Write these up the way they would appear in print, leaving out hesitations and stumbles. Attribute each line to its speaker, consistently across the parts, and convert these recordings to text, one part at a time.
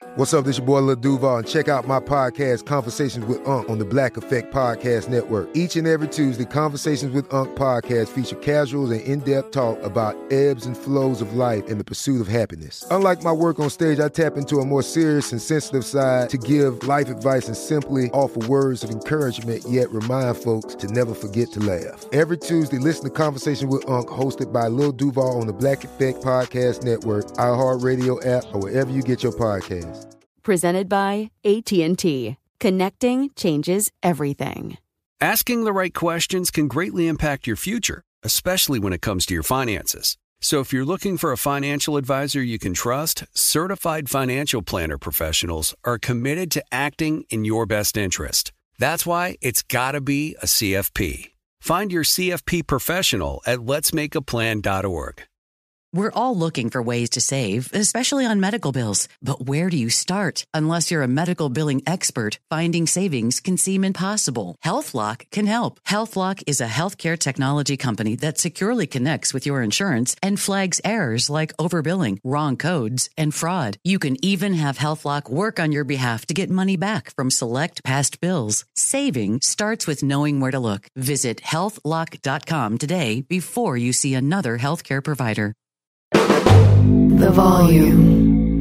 Speaker 1: What's up, this your boy Lil Duval, and check out my podcast, Conversations with Unc, on the Black Effect Podcast Network. Each and every Tuesday, Conversations with Unc podcast feature casuals and in-depth talk about ebbs and flows of life and the pursuit of happiness. Unlike my work on stage, I tap into a more serious and sensitive side to give life advice and simply offer words of encouragement, yet remind folks to never forget to laugh. Every Tuesday, listen to Conversations with Unc, hosted by Lil Duval on the Black Effect Podcast Network, iHeartRadio app, or wherever you get your podcasts.
Speaker 2: Presented by AT&T. Connecting changes everything.
Speaker 3: Asking the right questions can greatly impact your future, especially when it comes to your finances. So if you're looking for a financial advisor you can trust, certified financial planner professionals are committed to acting in your best interest. That's why it's got to be a CFP. Find your CFP professional at letsmakeaplan.org.
Speaker 4: We're all looking for ways to save, especially on medical bills. But where do you start? Unless you're a medical billing expert, finding savings can seem impossible. HealthLock can help. HealthLock is a healthcare technology company that securely connects with your insurance and flags errors like overbilling, wrong codes, and fraud. You can even have HealthLock work on your behalf to get money back from select past bills. Saving starts with knowing where to look. Visit healthlock.com today before you see another healthcare provider.
Speaker 5: The Volume.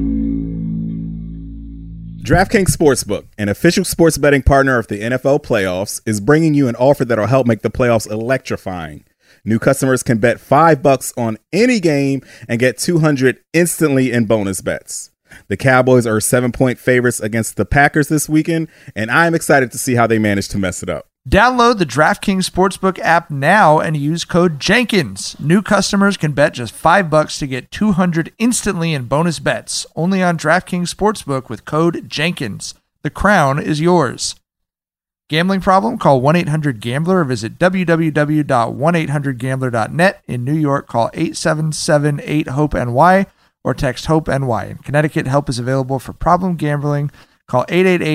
Speaker 6: DraftKings Sportsbook, an official sports betting partner of the NFL playoffs, is bringing you an offer that'll help make the playoffs electrifying. New customers can bet $5 on any game and get $200 instantly in bonus bets. The Cowboys are 7-point favorites against the Packers this weekend, and I'm excited to see how they manage to mess it up.
Speaker 7: Download the DraftKings Sportsbook app now and use code Jenkins. New customers can bet just $5 to get $200 instantly in bonus bets. Only on DraftKings Sportsbook with code Jenkins. The crown is yours. Gambling problem? Call 1-800-GAMBLER or visit www.1800gambler.net. In New York, call 877-8-HOPE-NY or text HOPE-NY. In Connecticut, help is available for problem gambling. Call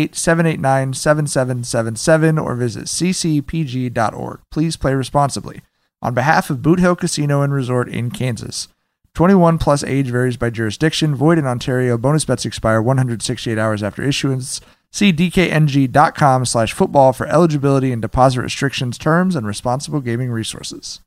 Speaker 7: 888-789-7777 or visit ccpg.org. Please play responsibly. On behalf of Boot Hill Casino and Resort in Kansas. 21 plus age varies by jurisdiction. Void in Ontario. Bonus bets expire 168 hours after issuance. See dkng.com/football for eligibility and deposit restrictions, terms, and responsible gaming resources.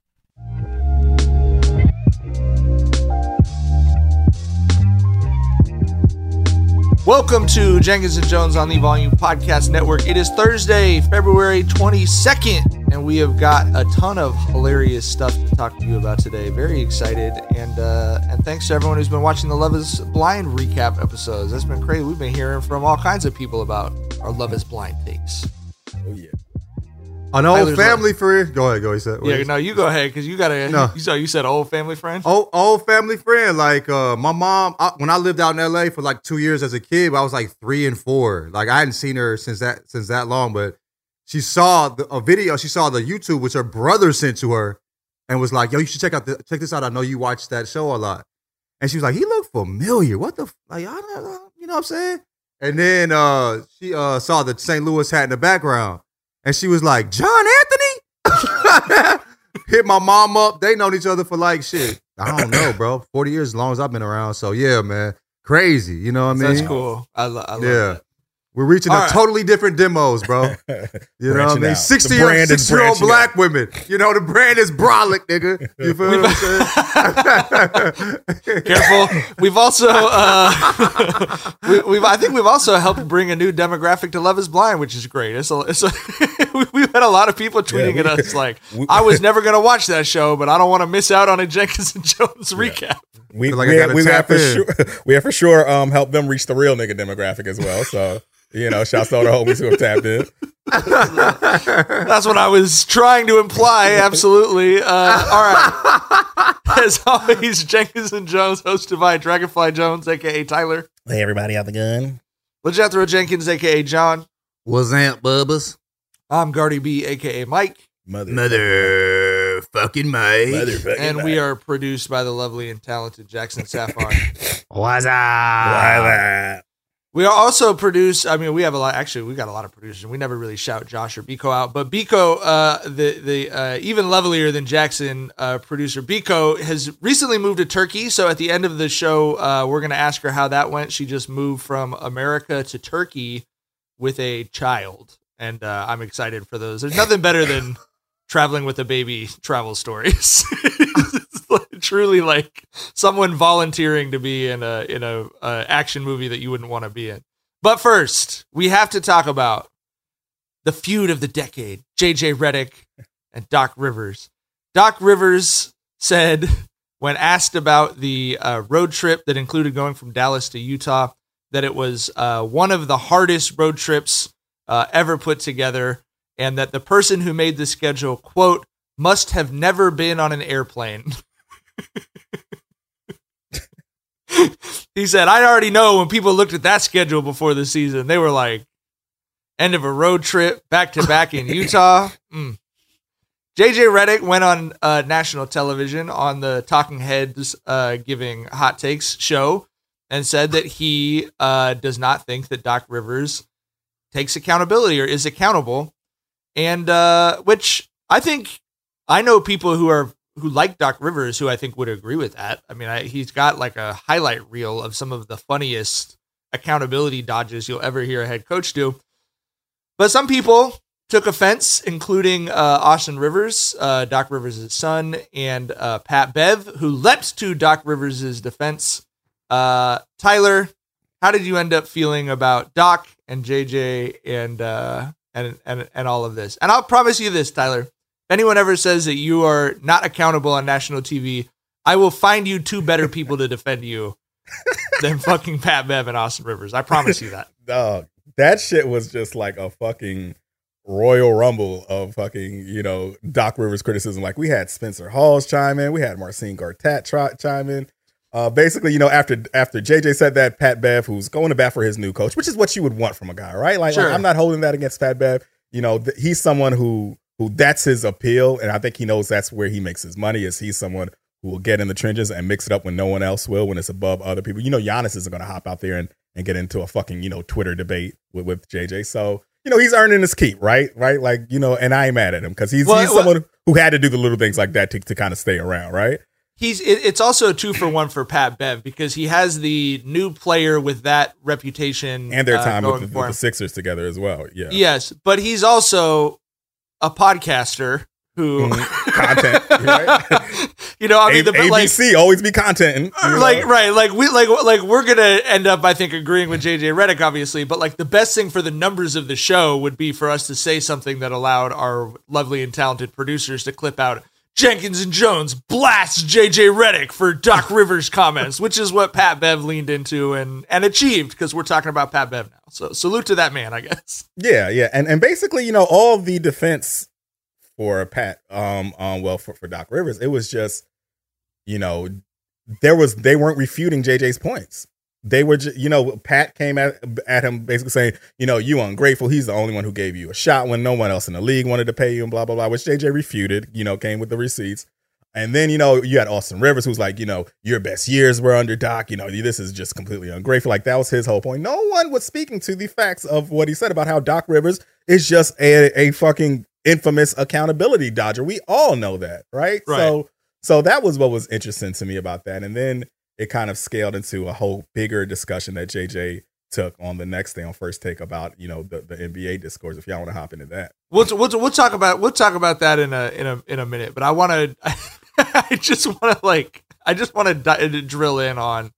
Speaker 7: Welcome to Jenkins and Jones on the Volume Podcast Network. It is Thursday, February 22nd, and we have got a ton of hilarious stuff to talk to you about today. Very excited, and thanks to everyone who's been watching the Love is Blind recap episodes. That's been crazy. We've been hearing from all kinds of people about our Love is Blind takes.
Speaker 6: Oh, yeah.
Speaker 8: An old family friend. Go ahead.
Speaker 7: Yeah, no, you go ahead, because you got to. No. You said old family friend?
Speaker 8: Old family friend. Like, my mom, when I lived out in LA for like 2 years as a kid, I was like 3 and 4. Like, I hadn't seen her since that long, but she saw a video. She saw the YouTube, which her brother sent to her, and was like, yo, you should check this out. I know you watch that show a lot. And she was like, he looked familiar. What the, like, I don't know, you know what I'm saying? And then she saw the St. Louis hat in the background. And she was like, John Anthony? Hit my mom up. They known each other for like shit. I don't know, bro. 40 years as long as I've been around. So yeah, man. Crazy. You know what I mean?
Speaker 7: That's cool. I love that.
Speaker 8: We're reaching totally different demos, bro. You know what I mean? 60-year-old black women. You know, the brand is brolic, nigga. You feel what I'm saying?
Speaker 7: Careful. We've also, I think we've also helped bring a new demographic to Love is Blind, which is great. We've had a lot of people tweeting at us like, I was never going to watch that show, but I don't want to miss out on a Jenkins and Jones recap.
Speaker 6: We have for sure helped them reach the real nigga demographic as well. So, you know, shouts to all the homies who have tapped in.
Speaker 7: That's what I was trying to imply. Absolutely. All right. As always, Jenkins and Jones, hosted by Dragonfly Jones, a.k.a. Tyler.
Speaker 9: Hey, everybody out the gun.
Speaker 7: Jethro Jenkins, a.k.a. John.
Speaker 8: What's up, Bubbas?
Speaker 7: I'm Gardy B, a.k.a. Mike.
Speaker 8: Motherfucking Mike.
Speaker 7: And we are produced by the lovely and talented Jackson Sapphire.
Speaker 9: What's up?
Speaker 7: We also produce. I mean, we have a lot. Actually, we got a lot of producers. We never really shout Josh or Biko out, but Biko, the even levelier than Jackson producer Biko, has recently moved to Turkey. So at the end of the show, we're going to ask her how that went. She just moved from America to Turkey with a child, and I'm excited for those. There's nothing better than traveling with a baby travel stories. Truly like someone volunteering to be in a action movie that you wouldn't want to be in. But first, we have to talk about the feud of the decade, JJ Redick and Doc Rivers. Doc Rivers said, when asked about the road trip that included going from Dallas to Utah, that it was one of the hardest road trips ever put together, and that the person who made the schedule, quote, must have never been on an airplane. He said, I already know when people looked at that schedule before the season, they were like, end of a road trip, back to back in Utah. JJ Redick went on national television on the Talking Heads Giving Hot Takes show and said that he does not think that Doc Rivers takes accountability or is accountable. And which I think I know people who like Doc Rivers, who I think would agree with that. I mean, he's got like a highlight reel of some of the funniest accountability dodges you'll ever hear a head coach do. But some people took offense, including Austin Rivers, Doc Rivers' son, and Pat Bev, who leapt to Doc Rivers' defense. Tyler, how did you end up feeling about Doc and JJ and all of this? And I'll promise you this, Tyler. If anyone ever says that you are not accountable on national TV, I will find you two better people to defend you than fucking Pat Bev and Austin Rivers. I promise you that.
Speaker 6: Dog, that shit was just like a fucking Royal Rumble of fucking, Doc Rivers criticism. Like, we had Spencer Hawes chime in. We had Marcin Gortat chime in. Basically, after JJ said that, Pat Bev, who's going to bat for his new coach, which is what you would want from a guy, right? Like,
Speaker 7: sure.
Speaker 6: I'm not holding that against Pat Bev. He's someone who that's his appeal, and I think he knows that's where he makes his money. Is he's someone who will get in the trenches and mix it up when no one else will, when it's above other people. Giannis isn't going to hop out there and get into a fucking Twitter debate with JJ. So he's earning his keep, right? Like, and I ain't mad at him because he's someone who had to do the little things like that to kind of stay around, right?
Speaker 7: It's also a 2-for-1 for Pat Bev because he has the new player with that reputation
Speaker 6: and their time with the Sixers together as well. Yeah.
Speaker 7: Yes, but he's also a podcaster who
Speaker 6: content, right?
Speaker 7: ABC
Speaker 6: always be content,
Speaker 7: we're gonna end up, I think, agreeing with JJ Redick, obviously, but like the best thing for the numbers of the show would be for us to say something that allowed our lovely and talented producers to clip out Jenkins and Jones blasts JJ Redick for Doc Rivers comments, which is what Pat Bev leaned into and achieved, because we're talking about Pat Bev now. So salute to that man, I guess.
Speaker 6: Yeah. And basically, all the defense for Pat, for Doc Rivers, it was just, they weren't refuting JJ's points. They were just, Pat came at him basically saying, you ungrateful. He's the only one who gave you a shot when no one else in the league wanted to pay you and blah, blah, blah, which JJ refuted, came with the receipts. And then, you had Austin Rivers, who's like, your best years were under Doc. This is just completely ungrateful. Like, that was his whole point. No one was speaking to the facts of what he said about how Doc Rivers is just a fucking infamous accountability dodger. We all know that, right? So that was what was interesting to me about that. And then it kind of scaled into a whole bigger discussion that JJ took on the next day on First Take about, the NBA discourse. If y'all want to hop into that,
Speaker 7: we'll talk about that in a minute. But I just want to drill in on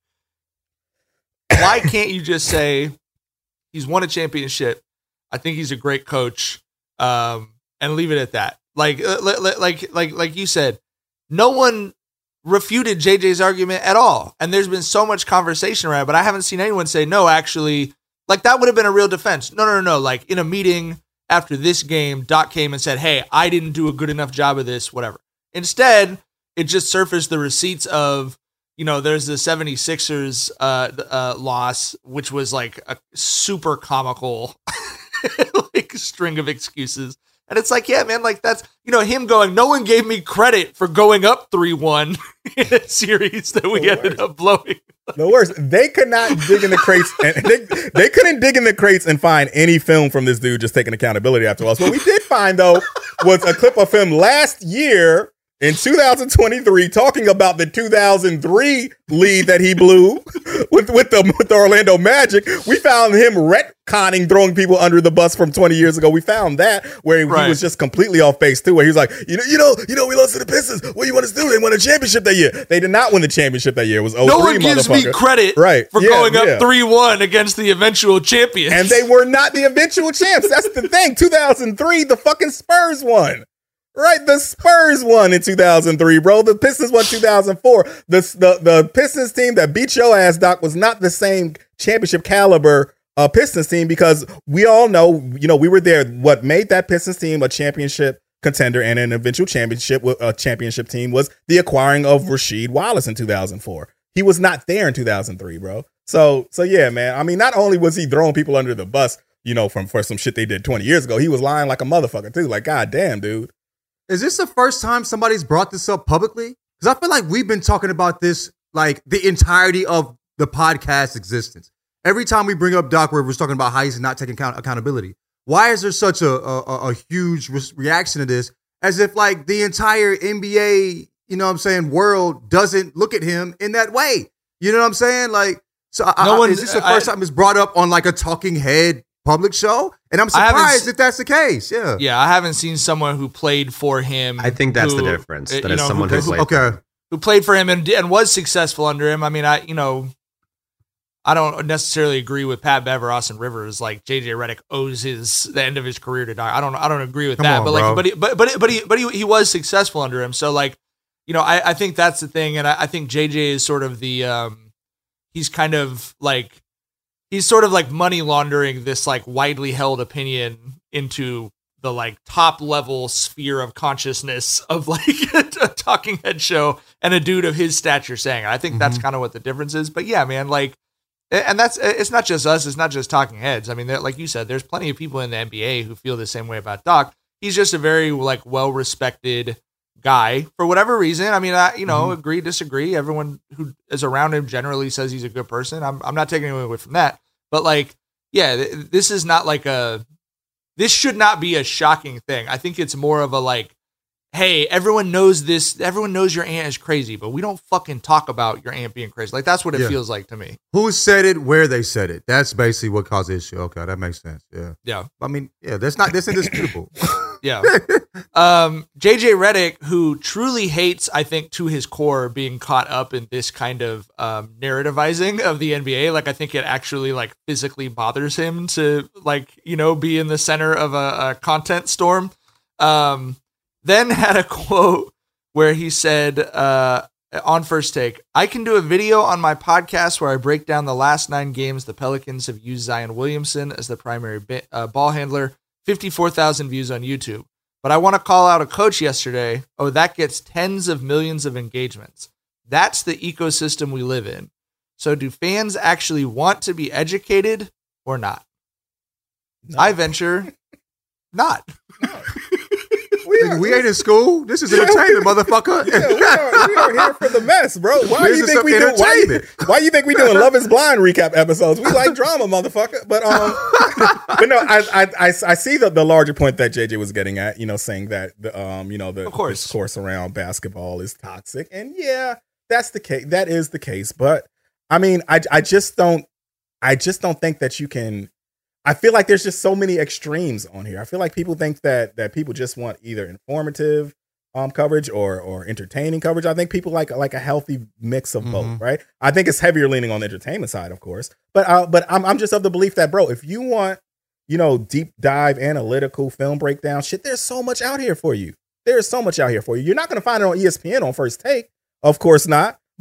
Speaker 7: why can't you just say he's won a championship? I think he's a great coach, and leave it at that. Like you said, no one refuted JJ's argument at all. And there's been so much conversation around it, but I haven't seen anyone say, no, actually, like, that would have been a real defense. No. Like, in a meeting after this game, Doc came and said, hey, I didn't do a good enough job of this, whatever. Instead, it just surfaced the receipts of, there's the 76ers loss, which was like a super comical like string of excuses And it's like, yeah, man, like that's, him going, no one gave me credit for going up 3-1 in a series that we ended up blowing.
Speaker 6: The worst, they could not dig in the crates, and they couldn't dig in the crates and find any film from this dude just taking accountability after us. What we did find, though, was a clip of him last year in 2023 talking about the 2003 lead that he blew with the Orlando Magic. We found him retconning throwing people under the bus from 20 years ago. We found that where he was just completely off base too, where he was like, we lost to the Pistons. What do you want us to do? They won a championship that year. They did not win the championship that year. It was 03,
Speaker 7: no one gives me credit for going up 3-1 against the eventual champions.
Speaker 6: And they were not the eventual champs. That's the thing. 2003, the fucking Spurs won. Right, the Spurs won in 2003, bro. The Pistons won 2004. The Pistons team that beat your ass, Doc, was not the same championship caliber Pistons team because we all know, we were there. What made that Pistons team a championship contender and an eventual championship team was the acquiring of Rasheed Wallace in 2004. He was not there in 2003, bro. So yeah, man. I mean, not only was he throwing people under the bus, for some shit they did 20 years ago, he was lying like a motherfucker too. Like, goddamn, dude.
Speaker 8: Is this the first time somebody's brought this up publicly? Because I feel like we've been talking about this like the entirety of the podcast existence. Every time we bring up Doc Rivers talking about how he's not taking accountability, why is there such a huge reaction to this? As if like the entire NBA, world doesn't look at him in that way. You know what I'm saying? Like, so is this the first time it's brought up on like a talking head public show? And I'm surprised if that's the case. Yeah.
Speaker 7: Yeah, I haven't seen someone who played for him.
Speaker 9: I think that's the difference. That is someone
Speaker 7: who played for him and was successful under him. I mean, I don't necessarily agree with Pat Bev or Austin Rivers. Like JJ Redick owes the end of his career to Doc. I don't agree with that. But he was successful under him. So like, I think that's the thing. And I think JJ is sort of the he's sort of like money laundering this like widely held opinion into the like top level sphere of consciousness of like a talking head show and a dude of his stature saying it. I think that's kind of what the difference is. But yeah, man, like, and it's not just us. It's not just talking heads. I mean, like you said, there's plenty of people in the NBA who feel the same way about Doc. He's just a very like well-respected guy for whatever reason. I mean, agree, disagree. Everyone who is around him generally says he's a good person. I'm not taking anything away from that. But like, yeah, this is not like this should not be a shocking thing. I think it's more of a like, hey, everyone knows this. Everyone knows your aunt is crazy, but we don't fucking talk about your aunt being crazy. Like, that's what it feels like to me.
Speaker 8: Who said it, where they said it. That's basically what caused the issue. Okay, that makes sense. Yeah.
Speaker 7: Yeah.
Speaker 8: I mean, yeah, that's indisputable.
Speaker 7: Yeah. JJ Redick, who truly hates, I think, to his core being caught up in this kind of narrativizing of the NBA. Like, I think it actually like physically bothers him to like, be in the center of a content storm. Then had a quote where he said on First Take, I can do a video on my podcast where I break down the last 9 games the Pelicans have used Zion Williamson as the primary ball handler. 54,000 views on YouTube. But I want to call out a coach yesterday. Oh, that gets tens of millions of engagements. That's the ecosystem we live in. So do fans actually want to be educated or not? No. I venture not.
Speaker 8: No. We ain't in school. This is entertainment, motherfucker.
Speaker 6: Yeah, we are here for the mess, bro. Why do you think we doing Love Is Blind recap episodes? We like drama, motherfucker. But no, I see the larger point that JJ was getting at. Saying that the discourse around basketball is toxic, and yeah, that's the case. That is the case. But I mean, I just don't think that you can. I feel like there's just so many extremes on here. I feel like people think that people just want either informative coverage or entertaining coverage. I think people like a healthy mix of both, right? I think it's heavier leaning on the entertainment side, of course. But I'm just of the belief that, bro, if you want, deep dive analytical film breakdown shit, there's so much out here for you. There's so much out here for you. You're not going to find it on ESPN on First Take. Of course not.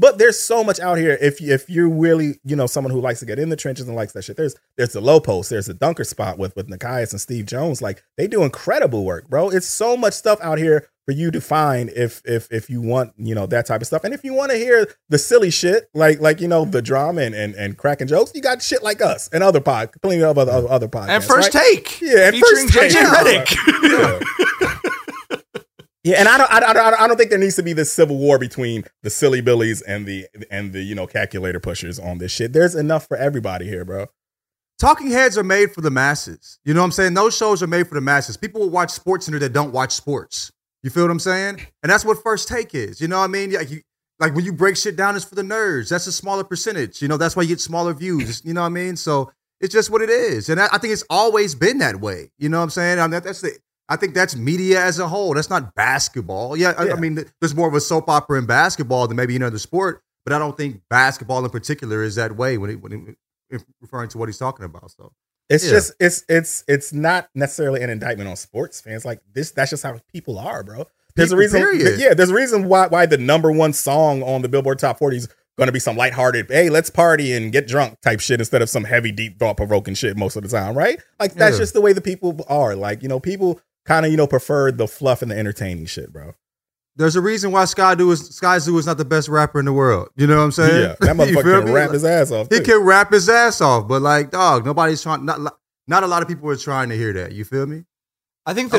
Speaker 6: But there's so much out here. If you're really, someone who likes to get in the trenches and likes that shit, there's the low post, there's the dunker spot with Nekias and Steve Jones. Like, they do incredible work, bro. It's so much stuff out here for you to find if you want, that type of stuff. And if you want to hear the silly shit, like the drama and cracking jokes, you got shit like us and plenty of other podcasts.
Speaker 7: And First Take.
Speaker 6: Yeah, and
Speaker 7: featuring JJ Redick.
Speaker 6: Yeah. Yeah, and I don't think there needs to be this civil war between the silly billies and the calculator pushers on this shit. There's enough for everybody here, bro.
Speaker 8: Talking heads are made for the masses. You know what I'm saying? Those shows are made for the masses. People will watch SportsCenter that don't watch sports. You feel what I'm saying? And that's what First Take is. You know what I mean? Like when you break shit down, it's for the nerds. That's a smaller percentage. That's why you get smaller views. You know what I mean? So it's just what it is. And I think it's always been that way. You know what I'm saying? I think that's media as a whole. That's not basketball. Yeah. I mean, there's more of a soap opera in basketball than maybe another sport, but I don't think basketball in particular is that way when referring to what he's talking about. So
Speaker 6: it's just it's not necessarily an indictment on sports fans. Like this, that's just how people are, bro. There's a reason. There's a reason why the number one song on the Billboard Top 40 is going to be some lighthearted, hey, let's party and get drunk type shit instead of some heavy, deep, thought-provoking shit most of the time, right? Like that's just the way the people are. Like people kind of, prefer the fluff and the entertaining shit, bro.
Speaker 8: There's a reason why Sky Zoo is not the best rapper in the world. You know what I'm saying?
Speaker 6: Yeah, that motherfucker can rap his ass off.
Speaker 8: He can rap his ass off, but like, dog, nobody's trying. Not a lot of people are trying to hear that. You feel me?
Speaker 7: I think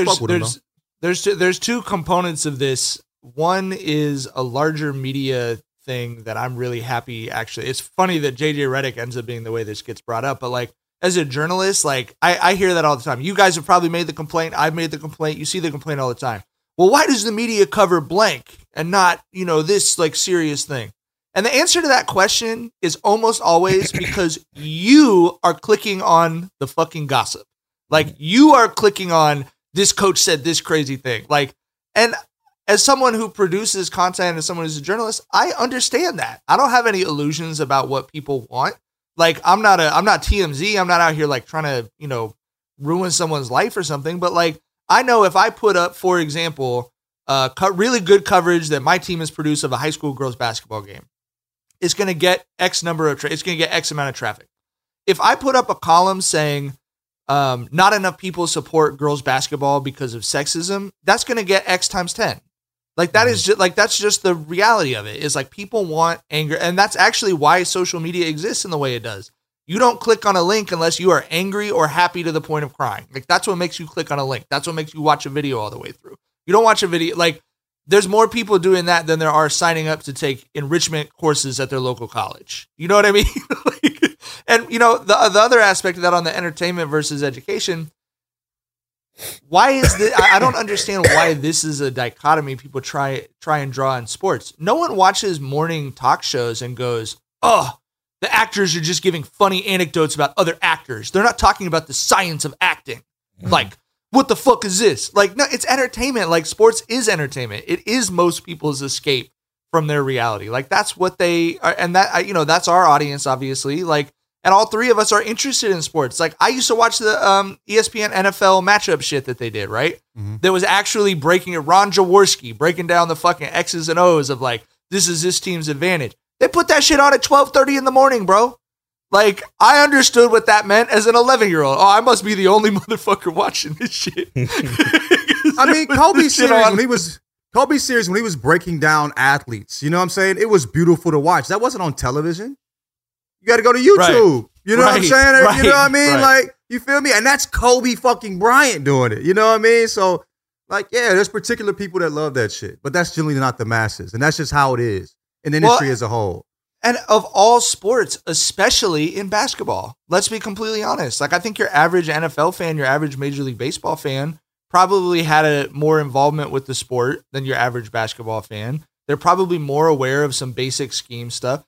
Speaker 7: there's two components of this. One is a larger media thing that I'm really happy. Actually, it's funny that JJ Redick ends up being the way this gets brought up, but like, as a journalist, like I hear that all the time. You guys have probably made the complaint. I've made the complaint. You see the complaint all the time. Well, why does the media cover blank and not, this like serious thing? And the answer to that question is almost always because you are clicking on the fucking gossip. Like you are clicking on this coach said this crazy thing. Like, and as someone who produces content and someone who's a journalist, I understand that. I don't have any illusions about what people want. Like I'm not TMZ. I'm not out here like trying to, ruin someone's life or something. But like, I know if I put up, for example, really good coverage that my team has produced of a high school girls basketball game, it's going to get X number of, it's going to get X amount of traffic. If I put up a column saying, not enough people support girls basketball because of sexism, that's going to get X times 10. Like that is just like, that's just the reality of it is like people want anger. And that's actually why social media exists in the way it does. You don't click on a link unless you are angry or happy to the point of crying. Like that's what makes you click on a link. That's what makes you watch a video all the way through. You don't watch a video. Like there's more people doing that than there are signing up to take enrichment courses at their local college. You know what I mean? And the other aspect of that on the entertainment versus education, why is this? I don't understand why this is a dichotomy people try and draw in sports. No one watches morning talk shows and goes, oh, the actors are just giving funny anecdotes about other actors. They're not talking about the science of acting. Like, what the fuck is this? Like, no, it's entertainment. Like, sports is entertainment. It is most people's escape from their reality. Like, that's what they are. And that, that's our audience, obviously. Like, and all three of us are interested in sports. Like I used to watch the ESPN NFL matchup shit that they did, right? Mm-hmm. That was actually breaking it. Ron Jaworski breaking down the fucking X's and O's of like, this is this team's advantage. They put that shit on at 12:30 in the morning, bro. Like I understood what that meant as an 11-year-old. Oh, I must be the only motherfucker watching this shit.
Speaker 8: I mean, Kobe's series when he was breaking down athletes, you know what I'm saying? It was beautiful to watch. That wasn't on television. You got to go to YouTube. Right. You know what I'm saying? Right. You know what I mean? Right. Like, you feel me? And that's Kobe fucking Bryant doing it. You know what I mean? So, like, yeah, there's particular people that love that shit. But that's generally not the masses. And that's just how it is in the industry as a whole.
Speaker 7: And of all sports, especially in basketball, let's be completely honest. Like, I think your average NFL fan, your average Major League Baseball fan probably had a more involvement with the sport than your average basketball fan. They're probably more aware of some basic scheme stuff.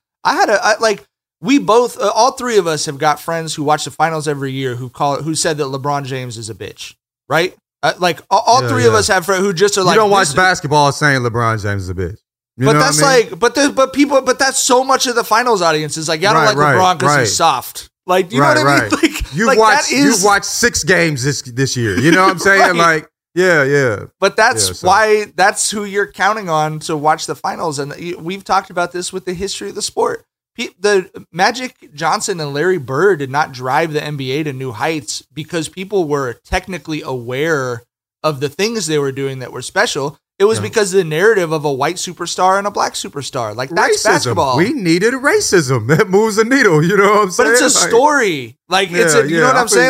Speaker 7: We both, all three of us have got friends who watch the finals every year who said that LeBron James is a bitch, right? All three of us have friends who just are like,
Speaker 8: you don't watch basketball saying LeBron James is a bitch. You
Speaker 7: but that's I mean? but that's so much of the finals audience is like, I don't like LeBron because he's soft. Like, you know what I mean? Like,
Speaker 8: you've watched 6 games this year. You know what I'm saying? Like, Yeah.
Speaker 7: But that's why that's who you're counting on to watch the finals. And we've talked about this with the history of the sport. The Magic Johnson and Larry Bird did not drive the NBA to new heights because people were technically aware of the things they were doing that were special. It was because of the narrative of a white superstar and a black superstar. Like, that's basketball.
Speaker 8: We needed racism. That moves the needle. You know what I'm saying?
Speaker 7: But it's a story. Like, you know what I'm saying?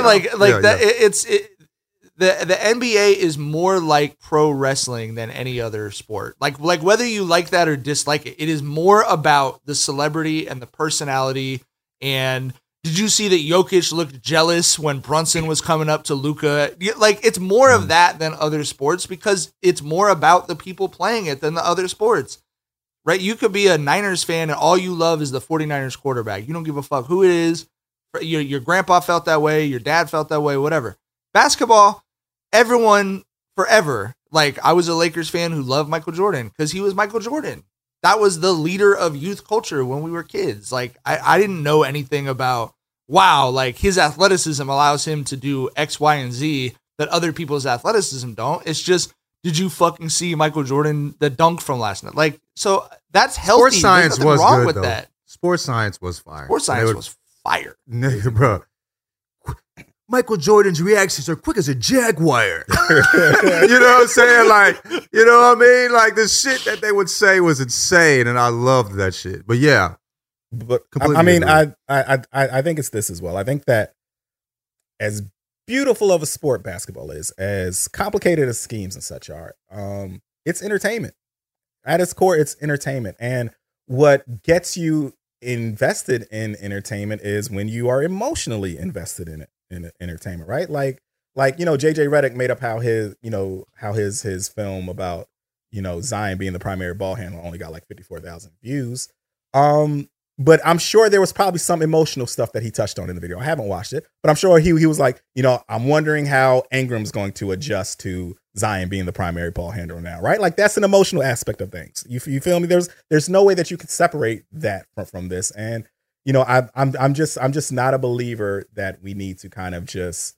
Speaker 7: The NBA is more like pro wrestling than any other sport. Like whether you like that or dislike it, it is more about the celebrity and the personality. And did you see that Jokic looked jealous when Brunson was coming up to Luka? Like, it's more of that than other sports because it's more about the people playing it than the other sports, right? You could be a Niners fan and all you love is the 49ers quarterback. You don't give a fuck who it is. Your grandpa felt that way. Your dad felt that way, whatever. Basketball, everyone forever. Like, I was a Lakers fan who loved Michael Jordan because he was Michael Jordan. That was the leader of youth culture when we were kids. Like, I didn't know anything about, wow, like his athleticism allows him to do X, Y, and Z that other people's athleticism don't. It's just, did you fucking see Michael Jordan, the dunk from last night? Like, so that's healthy.
Speaker 8: Sports science was
Speaker 7: wrong
Speaker 8: good,
Speaker 7: with
Speaker 8: though.
Speaker 7: That.
Speaker 8: Sports science was fire.
Speaker 7: Sports science was fire.
Speaker 8: Nigga, bro. Michael Jordan's reactions are quick as a jaguar. You know what I'm saying? Like, you know what I mean? Like, the shit that they would say was insane, and I loved that shit. But yeah.
Speaker 6: But I mean, I think it's this as well. I think that as beautiful of a sport basketball is, as complicated as schemes and such are, it's entertainment. At its core, it's entertainment. And what gets you invested in entertainment is when you are emotionally invested in it. In entertainment, right? Like JJ Redick made up how his film about Zion being the primary ball handler only got like 54,000 views. But I'm sure there was probably some emotional stuff that he touched on in the video. I haven't watched it, but I'm sure he was like, I'm wondering how Ingram's going to adjust to Zion being the primary ball handler now, right? Like, that's an emotional aspect of things. You feel me? There's no way that you can separate that from this. And I'm just not a believer that we need to kind of just,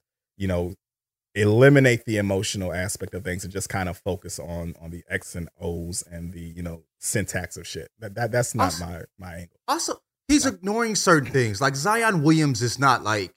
Speaker 6: eliminate the emotional aspect of things and just kind of focus on the X and O's and the, syntax of shit. That's not also, my angle.
Speaker 8: Also, he's ignoring certain things. Like, Zion Williams is not like,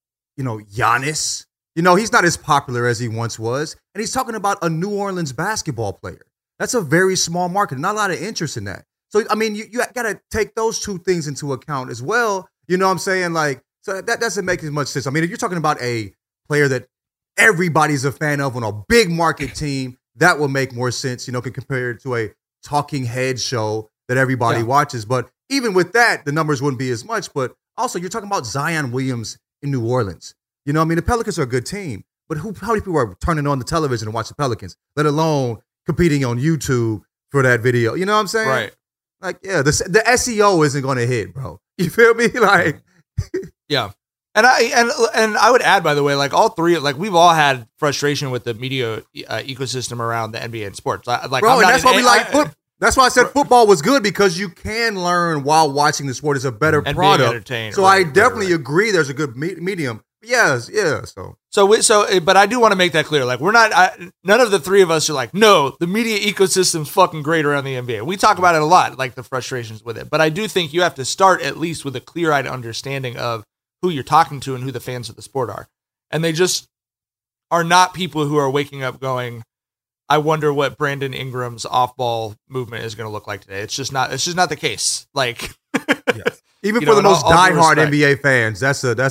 Speaker 8: Giannis. He's not as popular as he once was. And he's talking about a New Orleans basketball player. That's a very small market. Not a lot of interest in that. So, I mean, you got to take those two things into account as well. You know what I'm saying? Like, so that doesn't make as much sense. I mean, if you're talking about a player that everybody's a fan of on a big market team, that will make more sense, compared to a talking head show that everybody watches. But even with that, the numbers wouldn't be as much. But also, you're talking about Zion Williams in New Orleans. I mean, the Pelicans are a good team. But how many people are turning on the television to watch the Pelicans, let alone competing on YouTube for that video? You know what I'm saying?
Speaker 7: Right.
Speaker 8: Like, yeah, the SEO isn't going to hit, bro. You feel me? Like,
Speaker 7: yeah. And I would add, by the way, like, all three, like, we've all had frustration with the media ecosystem around the NBA and sports. Like,
Speaker 8: bro, and that's why we like that's why I said football was good, because you can learn while watching the sport. Is a better
Speaker 7: and
Speaker 8: product. So I definitely agree. There's a good medium. Yes, yeah.
Speaker 7: But I do want to make that clear. Like, we're not, none of the three of us are like, no, the media ecosystem's fucking great around the NBA. We talk about it a lot, like the frustrations with it. But I do think you have to start at least with a clear-eyed understanding of who you're talking to and who the fans of the sport are. And they just are not people who are waking up going, I wonder what Brandon Ingram's off-ball movement is going to look like today. It's just not the case. Like,
Speaker 8: yes. Even for the most diehard NBA fans, that's a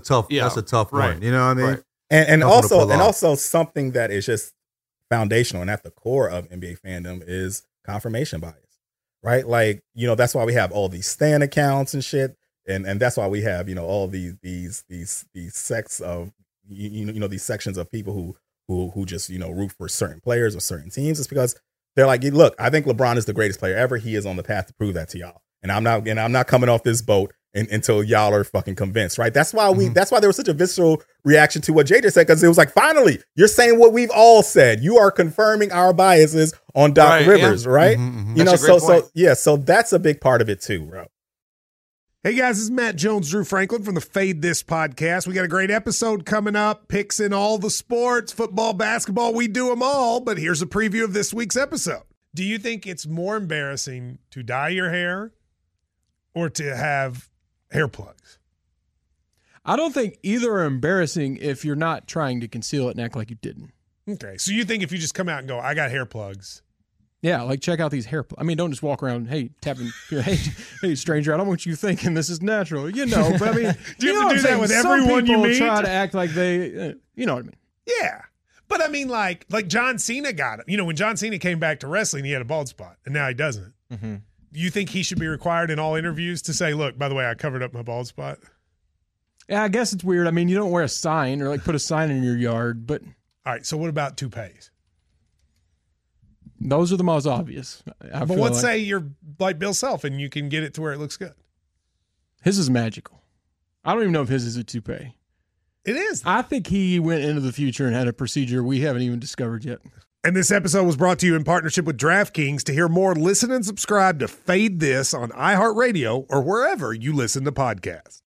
Speaker 8: tough
Speaker 7: right.
Speaker 8: one. You know what I mean?
Speaker 6: Right. And also something that is just foundational and at the core of NBA fandom is confirmation bias, right? Like, that's why we have all these stan accounts and shit, and that's why we have all these sects of these sections of people who just root for certain players or certain teams. It's because they're like, look, I think LeBron is the greatest player ever. He is on the path to prove that to y'all. And I'm not coming off this boat until y'all are fucking convinced, right? That's why that's why there was such a visceral reaction to what JJ said, because it was like, finally, you're saying what we've all said. You are confirming our biases on Doc Rivers, right?
Speaker 7: So that's a big part of it too, bro.
Speaker 10: Hey guys, this is Matt Jones, Drew Franklin from the Fade This podcast. We got a great episode coming up, picks in all the sports, football, basketball, we do them all, but here's a preview of this week's episode. Do you think it's more embarrassing to dye your hair or to have hair plugs?
Speaker 11: I don't think either are embarrassing if you're not trying to conceal it and act like you didn't.
Speaker 10: Okay, so you think if you just come out and go, I got hair plugs.
Speaker 11: Yeah, like check out these hair plugs. I mean, don't just walk around, hey, tapping, hey, stranger, I don't want you thinking this is natural. You know, but I mean,
Speaker 10: do you have to do that with everyone you meet?
Speaker 11: Try to act like they, you know what I mean?
Speaker 10: Yeah. But I mean, like John Cena got it. You know, when John Cena came back to wrestling, he had a bald spot, and now he doesn't. Mm-hmm. You think he should be required in all interviews to say, look, by the way, I covered up my bald spot?
Speaker 11: Yeah, I guess it's weird. I mean, you don't wear a sign or like put a sign in your yard, but.
Speaker 10: All right, so what about toupees?
Speaker 11: Those are the most obvious.
Speaker 10: But let's say you're like Bill Self and you can get it to where it looks good.
Speaker 11: His is magical. I don't even know if his is a toupee.
Speaker 10: It is.
Speaker 11: I think he went into the future and had a procedure we haven't even discovered yet.
Speaker 10: And this episode was brought to you in partnership with DraftKings. To hear more, listen and subscribe to Fade This on iHeartRadio or wherever you listen to podcasts.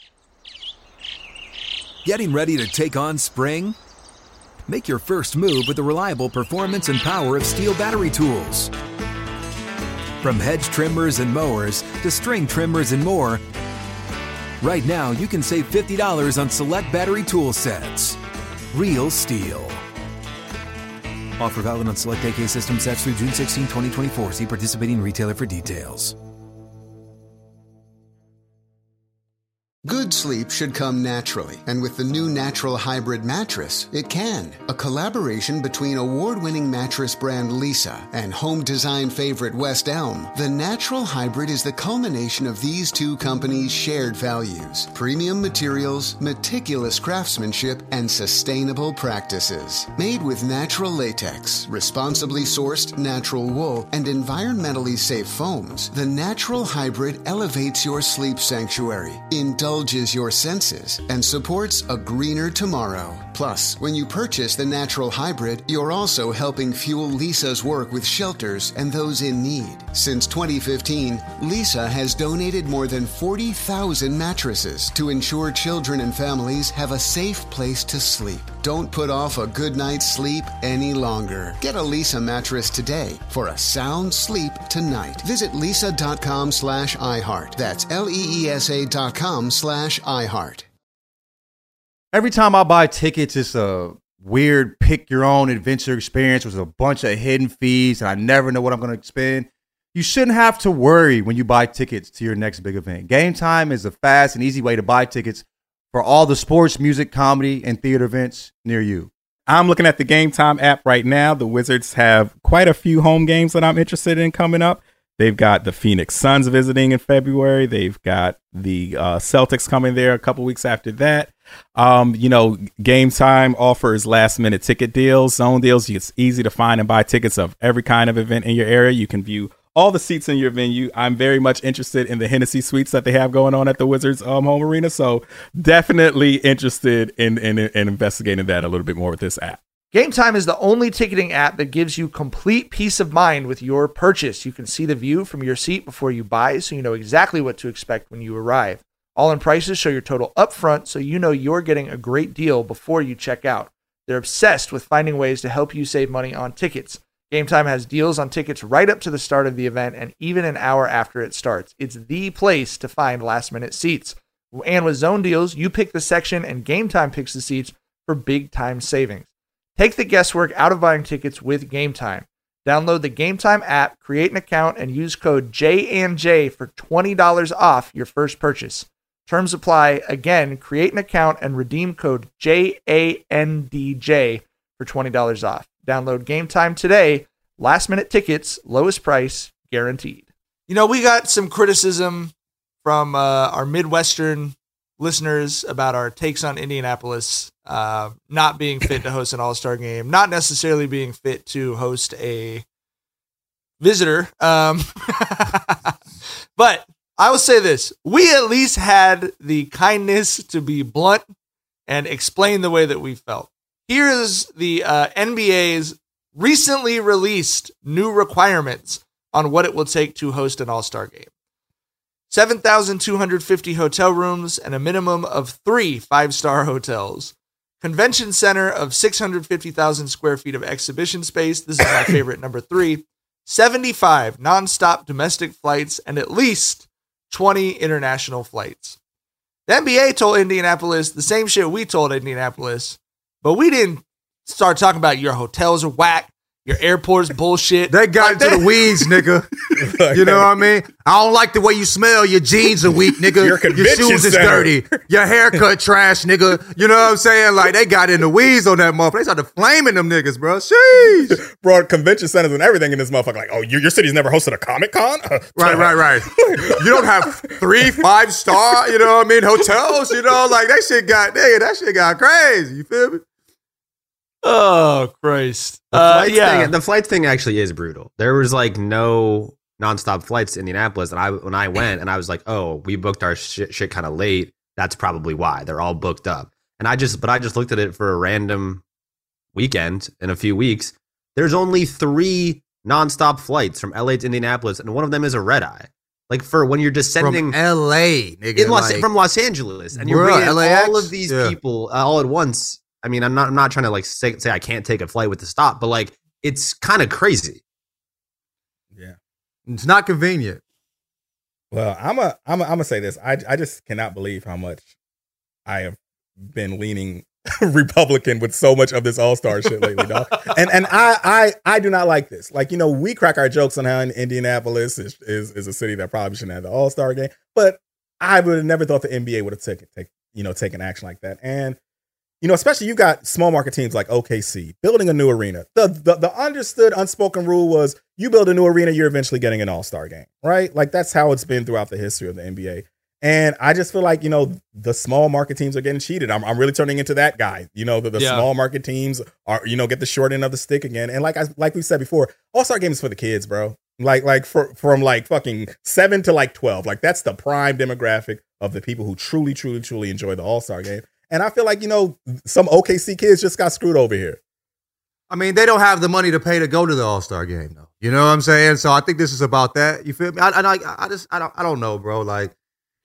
Speaker 12: Getting ready to take on spring? Make your first move with the reliable performance and power of Steel battery tools. From hedge trimmers and mowers to string trimmers and more, right now you can save $50 on select battery tool sets. Real Steel. Offer valid on select AK system sets through June 16, 2024. See participating retailer for details.
Speaker 13: Good sleep should come naturally, and with the new Natural Hybrid mattress, it can. A collaboration between award-winning mattress brand Leesa and home design favorite West Elm, the Natural Hybrid is the culmination of these two companies' shared values: premium materials, meticulous craftsmanship, and sustainable practices. Made with natural latex, responsibly sourced natural wool, and environmentally safe foams, the Natural Hybrid elevates your sleep sanctuary, indulges your senses, and supports a greener tomorrow. Plus, when you purchase the Natural Hybrid, you're also helping fuel Leesa's work with shelters and those in need. Since 2015, Leesa has donated more than 40,000 mattresses to ensure children and families have a safe place to sleep. Don't put off a good night's sleep any longer. Get a Leesa mattress today for a sound sleep tonight. Visit leesa.com/iHeart. That's LEESA.com/iHeart.
Speaker 8: Every time I buy tickets, it's a weird pick-your-own-adventure experience with a bunch of hidden fees, and I never know what I'm going to spend. You shouldn't have to worry when you buy tickets to your next big event. Game Time is a fast and easy way to buy tickets for all the sports, music, comedy, and theater events near you.
Speaker 6: I'm looking at the Game Time app right now. The Wizards have quite a few home games that I'm interested in coming up. They've got the Phoenix Suns visiting in February. They've got the Celtics coming there a couple weeks after that. Game Time offers last-minute ticket deals, zone deals. It's easy to find and buy tickets of every kind of event in your area. You can view all the seats in your venue. I'm very much interested in the Hennessy Suites that they have going on at the Wizards home arena. So definitely interested in investigating that a little bit more with this app.
Speaker 7: Game Time is the only ticketing app that gives you complete peace of mind with your purchase. You can see the view from your seat before you buy, so you know exactly what to expect when you arrive. All-in prices show your total upfront, so you know you're getting a great deal before you check out. They're obsessed with finding ways to help you save money on tickets. Game Time has deals on tickets right up to the start of the event and even an hour after it starts. It's the place to find last-minute seats. And with zone deals, you pick the section and Game Time picks the seats for big-time savings. Take the guesswork out of buying tickets with Game Time. Download the Game Time app, create an account, and use code J&J for $20 off your first purchase. Terms apply. Again, create an account and redeem code JANDJ for $20 off. Download Game Time today. Last minute tickets, lowest price guaranteed. You know, we got some criticism from our Midwestern listeners about our takes on Indianapolis not being fit to host an all-star game, not necessarily being fit to host a visitor. But I will say this. We at least had the kindness to be blunt and explain the way that we felt. Here is the NBA's recently released new requirements on what it will take to host an all-star game. 7,250 hotel rooms, and a minimum of 3 5-star hotels. Convention center of 650,000 square feet of exhibition space. This is my favorite, number 3. 75 nonstop domestic flights and at least 20 international flights. The NBA told Indianapolis the same shit we told Indianapolis, but we didn't start talking about your hotels are whack, your airport's bullshit.
Speaker 8: They got into the weeds, nigga. You know what I mean? I don't like the way you smell. Your jeans are weak, nigga. Your shoes is dirty. Your haircut trash, nigga. You know what I'm saying? Like, they got in the weeds on that motherfucker. They started flaming them niggas, bro. Sheesh.
Speaker 6: Bro, convention centers and everything in this motherfucker. Like, oh, your city's never hosted a Comic-Con?
Speaker 8: Right. You don't have 3 5-star, you know what I mean, hotels, you know? Like, that shit got crazy. You feel me?
Speaker 7: Oh, Christ.
Speaker 9: The flights thing actually is brutal. There was like no nonstop flights to Indianapolis. And when I went and I was like, oh, we booked our shit kind of late. That's probably why. They're all booked up. And I just looked at it for a random weekend in a few weeks. There's only 3 nonstop flights from LA to Indianapolis. And one of them is a red eye. Like for when you're descending
Speaker 8: from LA, nigga,
Speaker 9: from Los Angeles. And you're bringing all of these people all at once. I mean, I'm not trying to like say I can't take a flight with the stop, but like it's kind of crazy.
Speaker 6: Yeah,
Speaker 8: it's not convenient.
Speaker 6: Well, I'm gonna say this. I just cannot believe how much I have been leaning Republican with so much of this All-Star shit lately, dog. And I do not like this. Like, you know, we crack our jokes on how Indianapolis is a city that probably shouldn't have the All-Star game, but I would have never thought the NBA would have taken action like that. And you know, especially you got small market teams like OKC building a new arena. The understood unspoken rule was you build a new arena, you're eventually getting an All-Star game, right? Like that's how it's been throughout the history of the NBA. And I just feel like, you know, the small market teams are getting cheated. I'm really turning into that guy. You know, the small market teams are, you know, get the short end of the stick again. And like we said before, All-Star game is for the kids, bro. Like from like fucking 7 to like 12. Like that's the prime demographic of the people who truly enjoy the All-Star game. And I feel like, you know, some OKC kids just got screwed over here.
Speaker 8: I mean, they don't have the money to pay to go to the All-Star game, though. You know what I'm saying? So I think this is about that. You feel me? I don't know, bro. Like,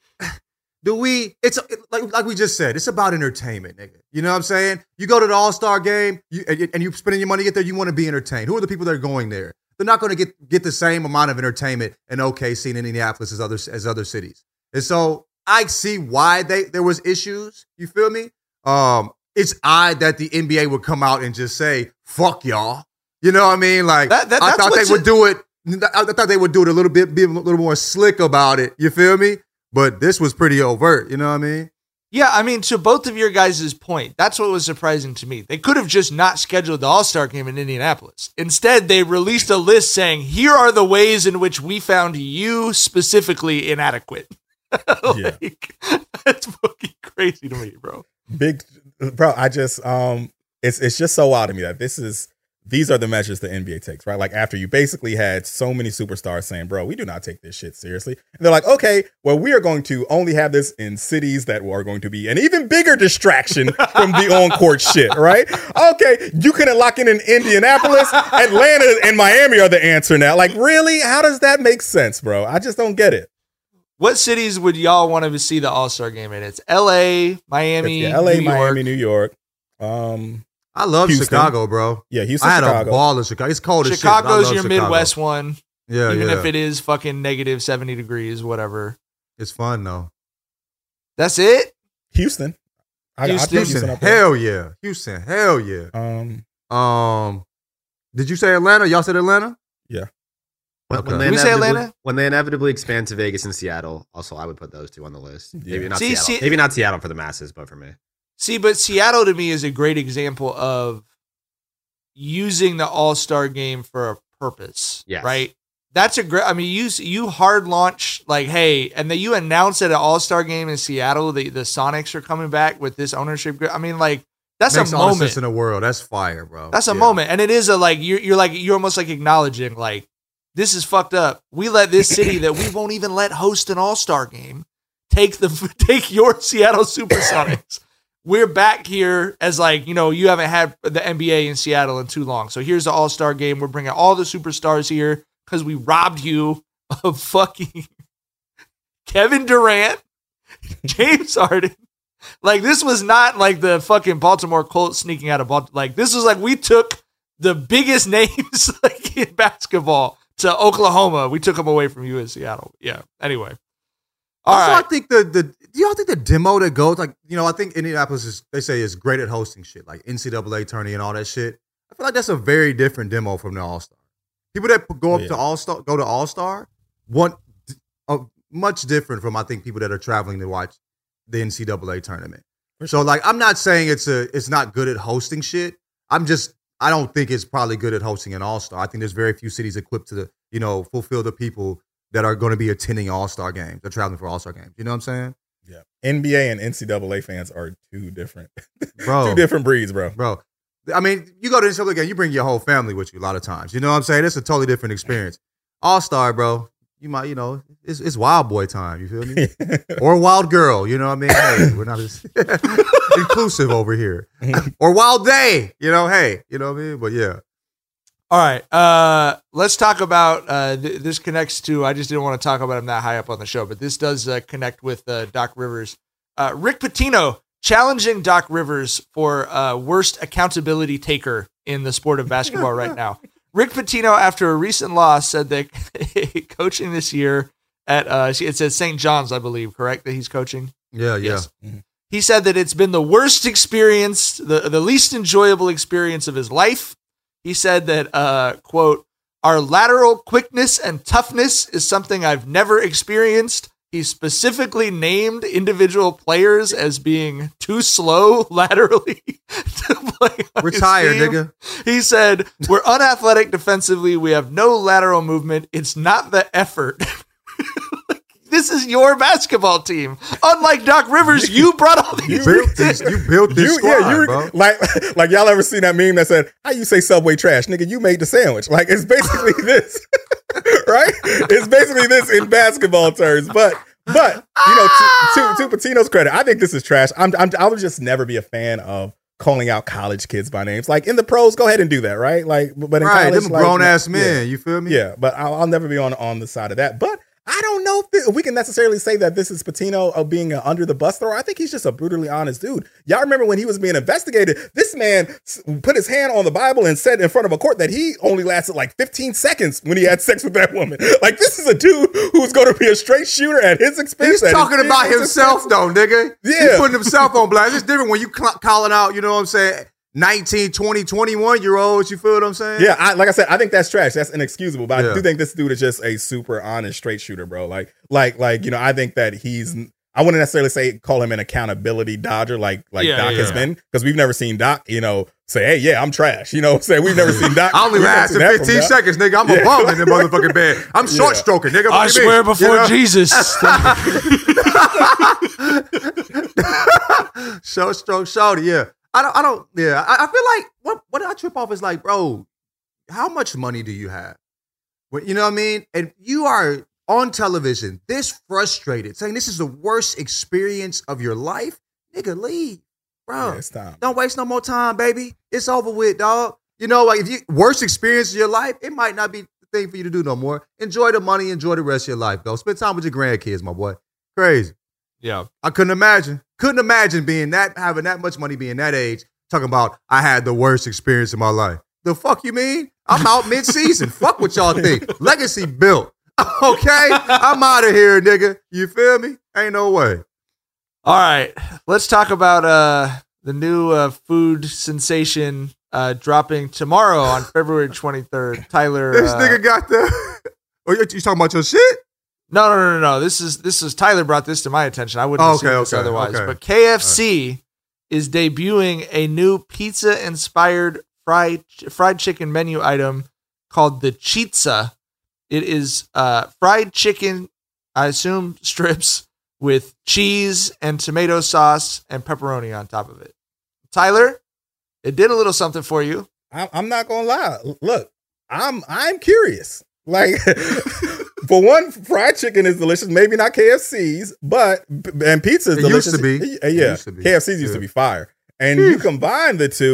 Speaker 8: it's like we just said, it's about entertainment, nigga. You know what I'm saying? You go to the All-Star game and you spending your money to get there, you want to be entertained. Who are the people that are going there? They're not going to get the same amount of entertainment in OKC and Indianapolis as other cities. And so I see why there was issues. You feel me? It's odd that the NBA would come out and just say, fuck y'all. You know what I mean? Like, I thought they would do it. I thought they would do it a little bit, be a little more slick about it. You feel me? But this was pretty overt. You know what I mean?
Speaker 7: Yeah, I mean, to both of your guys' point, that's what was surprising to me. They could have just not scheduled the All-Star game in Indianapolis. Instead, they released a list saying, here are the ways in which we found you specifically inadequate. That's fucking crazy to me, bro.
Speaker 6: I just it's just so odd to me that these are the measures the NBA takes, right? Like after you basically had so many superstars saying, bro, we do not take this shit seriously. And they're like, okay, well, we are going to only have this in cities that are going to be an even bigger distraction from the on-court shit, right? Okay, you couldn't lock in Indianapolis, Atlanta, and Miami are the answer now. Like, really? How does that make sense, bro? I just don't get it.
Speaker 7: What cities would y'all want to see the All-Star game in? It's L.A., Miami, New York.
Speaker 6: Miami, New York.
Speaker 8: I love Houston. Chicago, bro.
Speaker 6: Yeah, Houston,
Speaker 8: I had
Speaker 6: Chicago.
Speaker 8: a ball in Chicago. It's cold as shit.
Speaker 7: Chicago's your Midwest one.
Speaker 8: Yeah,
Speaker 7: Even if it is fucking negative 70 degrees, whatever.
Speaker 8: It's fun, though.
Speaker 7: That's it?
Speaker 6: Houston.
Speaker 8: Houston. Hell yeah. Houston. Hell yeah. Did you say Atlanta? Y'all said Atlanta?
Speaker 6: Yeah.
Speaker 7: When we say Atlanta?
Speaker 9: When they inevitably expand to Vegas and Seattle, also I would put those two on the list.
Speaker 6: Yeah.
Speaker 9: Maybe not Seattle. Maybe not Seattle for the masses, but for me.
Speaker 7: See, but Seattle to me is a great example of using the All-Star game for a purpose.
Speaker 9: Yes.
Speaker 7: Right? That's a great, I mean, you hard launch, like, hey, and then you announce at an All-Star game in Seattle, the Sonics are coming back with this ownership. I mean, like, that's
Speaker 8: Makes
Speaker 7: a moment.
Speaker 8: All the sense in the world. That's fire, bro.
Speaker 7: That's a moment. And it is a, like, you're almost like acknowledging, like, this is fucked up. We let this city that we won't even let host an All-Star game take your Seattle Supersonics. We're back here as, like, you know, you haven't had the NBA in Seattle in too long. So here's the All-Star game. We're bringing all the superstars here because we robbed you of fucking Kevin Durant, James Harden. Like, this was not like the fucking Baltimore Colts sneaking out of Baltimore. Like, this was like we took the biggest names like in basketball to Oklahoma. We took them away from you in Seattle. Yeah. Anyway.
Speaker 8: Also, I think do y'all think the demo that goes, like, I think Indianapolis they say is great at hosting shit, like NCAA tourney and all that shit. I feel like that's a very different demo from the All-Star. People that go up to All-Star want much different from, I think, people that are traveling to watch the NCAA tournament. So, like, I'm not saying it's not good at hosting shit. I don't think it's probably good at hosting an All-Star. I think there's very few cities equipped to fulfill the people that are going to be attending All-Star games. They're traveling for All-Star games. You know what I'm saying?
Speaker 6: Yeah. NBA and NCAA fans are two different breeds, bro.
Speaker 8: Bro. I mean, you go to NCAA game, you bring your whole family with you a lot of times. You know what I'm saying? It's a totally different experience. All-Star, bro, you might, it's wild boy time. You feel me? Or wild girl. You know what I mean? Hey, we're not as inclusive over here. Or wild day. Hey, you know what I mean? But yeah.
Speaker 7: All right, let's talk about this connects to, I just didn't want to talk about him that high up on the show, but this does connect with Doc Rivers. Rick Pitino challenging Doc Rivers for worst accountability taker in the sport of basketball right now. Rick Pitino, after a recent loss, said that coaching this year at, it says St. John's, I believe, correct, that he's coaching?
Speaker 8: Yeah.
Speaker 7: Yes. Mm-hmm. He said that it's been the worst experience, the least enjoyable experience of his life. He said that, quote, our lateral quickness and toughness is something I've never experienced. He specifically named individual players as being too slow laterally to play on
Speaker 8: Retire,
Speaker 7: his team.
Speaker 8: nigga.
Speaker 7: He said, we're unathletic defensively. We have no lateral movement. It's not the effort. This is your basketball team. Unlike Doc Rivers, you brought all these.
Speaker 8: You built this squad, bro.
Speaker 6: Like y'all ever seen that meme that said, "How you say Subway trash, nigga? You made the sandwich." Like, it's basically this, right? It's basically this in basketball terms. But to Pitino's credit, I think this is trash. I would just never be a fan of calling out college kids by names. Like, in the pros, go ahead and do that, right? Like, but in college,
Speaker 8: them grown ass men. You feel me?
Speaker 6: Yeah, but I'll never be on the side of that. But I don't know if we can necessarily say that this is Pitino of being an under the bus thrower. I think he's just a brutally honest dude. Y'all remember when he was being investigated, this man put his hand on the Bible and said in front of a court that he only lasted like 15 seconds when he had sex with that woman. Like, this is a dude who's going to be a straight shooter at his expense.
Speaker 8: He's talking about himself though, nigga.
Speaker 6: Yeah.
Speaker 8: He's putting himself on blast. It's different when you calling out, you know what I'm saying, 19, 20, 21-year-olds, you feel what I'm saying?
Speaker 6: Yeah, like I said, I think that's trash. That's inexcusable. But I do think this dude is just a super honest, straight shooter, bro. Like, I think that I wouldn't necessarily call him an accountability dodger like Doc has been, because we've never seen Doc, say, hey, yeah, I'm trash. We've never seen Doc.
Speaker 8: I only lasted 15 seconds, nigga. I'm a bum in the motherfucking bed. I'm short stroking, nigga.
Speaker 7: I swear before Jesus.
Speaker 8: Short stroke, shorty, yeah. I don't. Yeah, I feel like what I trip off is like, bro, how much money do you have? You know what I mean? And you are on television, this frustrated, saying this is the worst experience of your life. Nigga, leave, bro.
Speaker 6: Yeah, it's time.
Speaker 8: Don't waste no more time, baby. It's over with, dog. Like, if you worst experience of your life, it might not be the thing for you to do no more. Enjoy the money, enjoy the rest of your life, though. Spend time with your grandkids, my boy. Crazy.
Speaker 7: Yeah.
Speaker 8: I couldn't imagine having that much money, being that age, talking about I had the worst experience of my life. The fuck you mean? I'm out mid-season. Fuck what y'all think. Legacy built. Okay? I'm out of here, nigga. You feel me? Ain't no way.
Speaker 7: All right. Let's talk about the new food sensation dropping tomorrow on February 23rd. Tyler.
Speaker 8: This nigga got the... Oh, you talking about your shit?
Speaker 7: No. This is Tyler brought this to my attention. I wouldn't assume this otherwise.
Speaker 8: Okay.
Speaker 7: But KFC is debuting a new pizza-inspired fried chicken menu item called the Chizza. It is fried chicken, I assume, strips with cheese and tomato sauce and pepperoni on top of it. Tyler, it did a little something for you.
Speaker 6: I'm not gonna lie. Look, I'm curious. Like, for one, fried chicken is delicious. Maybe not KFC's, and pizza is delicious.
Speaker 8: Used to be.
Speaker 6: Yeah, KFC's used to be fire. And you combine the two,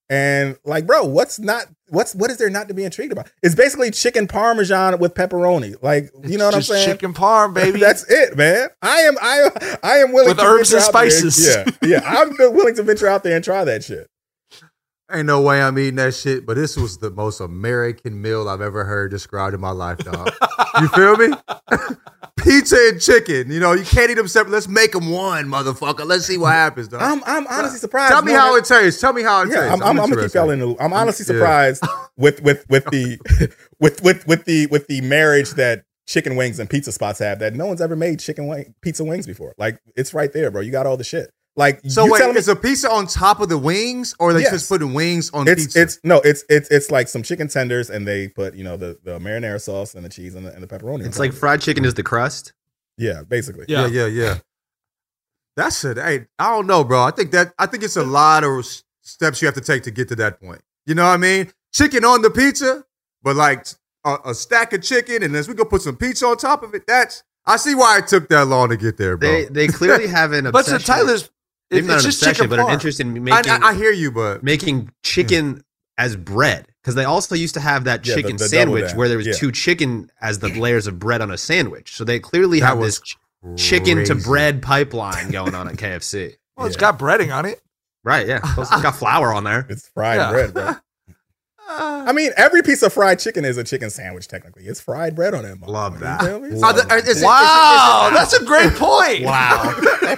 Speaker 6: And like, bro, what is there not to be intrigued about? It's basically chicken parmesan with pepperoni. Like, you know what I'm saying?
Speaker 7: Chicken parm, baby.
Speaker 6: That's it, man. I am willing
Speaker 7: with
Speaker 6: to
Speaker 7: herbs and
Speaker 6: venture out there.
Speaker 7: spices.
Speaker 6: Yeah. I'm willing to venture out there and try that shit.
Speaker 8: Ain't no way I'm eating that shit, but this was the most American meal I've ever heard described in my life, dog. You feel me? Pizza and chicken. You know, you can't eat them separate. Let's make them one, motherfucker. Let's see what happens, dog.
Speaker 6: I'm honestly surprised.
Speaker 8: Tell me how it tastes. Tell me how it tastes.
Speaker 6: I'm gonna keep y'all in the loop. I'm honestly surprised with the marriage that chicken wings and pizza spots have, that no one's ever made pizza wings before. Like, it's right there, bro. You got all the shit. Like,
Speaker 8: so wait, is a pizza on top of the wings, or they just putting wings on pizza?
Speaker 6: It's like some chicken tenders, and they put, you know, the marinara sauce and the cheese and the pepperoni.
Speaker 9: It's like fried chicken is the crust.
Speaker 6: Yeah, basically.
Speaker 8: Yeah. That's it. Hey, I don't know, bro. I think it's a lot of steps you have to take to get to that point. You know what I mean? Chicken on the pizza, but like a stack of chicken, and then we go put some pizza on top of it. I see why it took that long to get there, bro.
Speaker 9: They clearly have an obsession.
Speaker 7: But so Tyler's.
Speaker 9: Maybe not an obsession, but an interest in making.
Speaker 8: I hear you, but
Speaker 9: making chicken as bread, because they also used to have that chicken the sandwich where there was two chicken as the layers of bread on a sandwich. So they clearly have this chicken to bread pipeline going on at KFC.
Speaker 7: Well, it's got breading on it,
Speaker 9: right? Yeah, it's got flour on there.
Speaker 6: It's fried bread, bro. I mean, every piece of fried chicken is a chicken sandwich, technically. It's fried bread on it.
Speaker 9: Love that.
Speaker 7: Wow, that's a great point.
Speaker 9: Wow.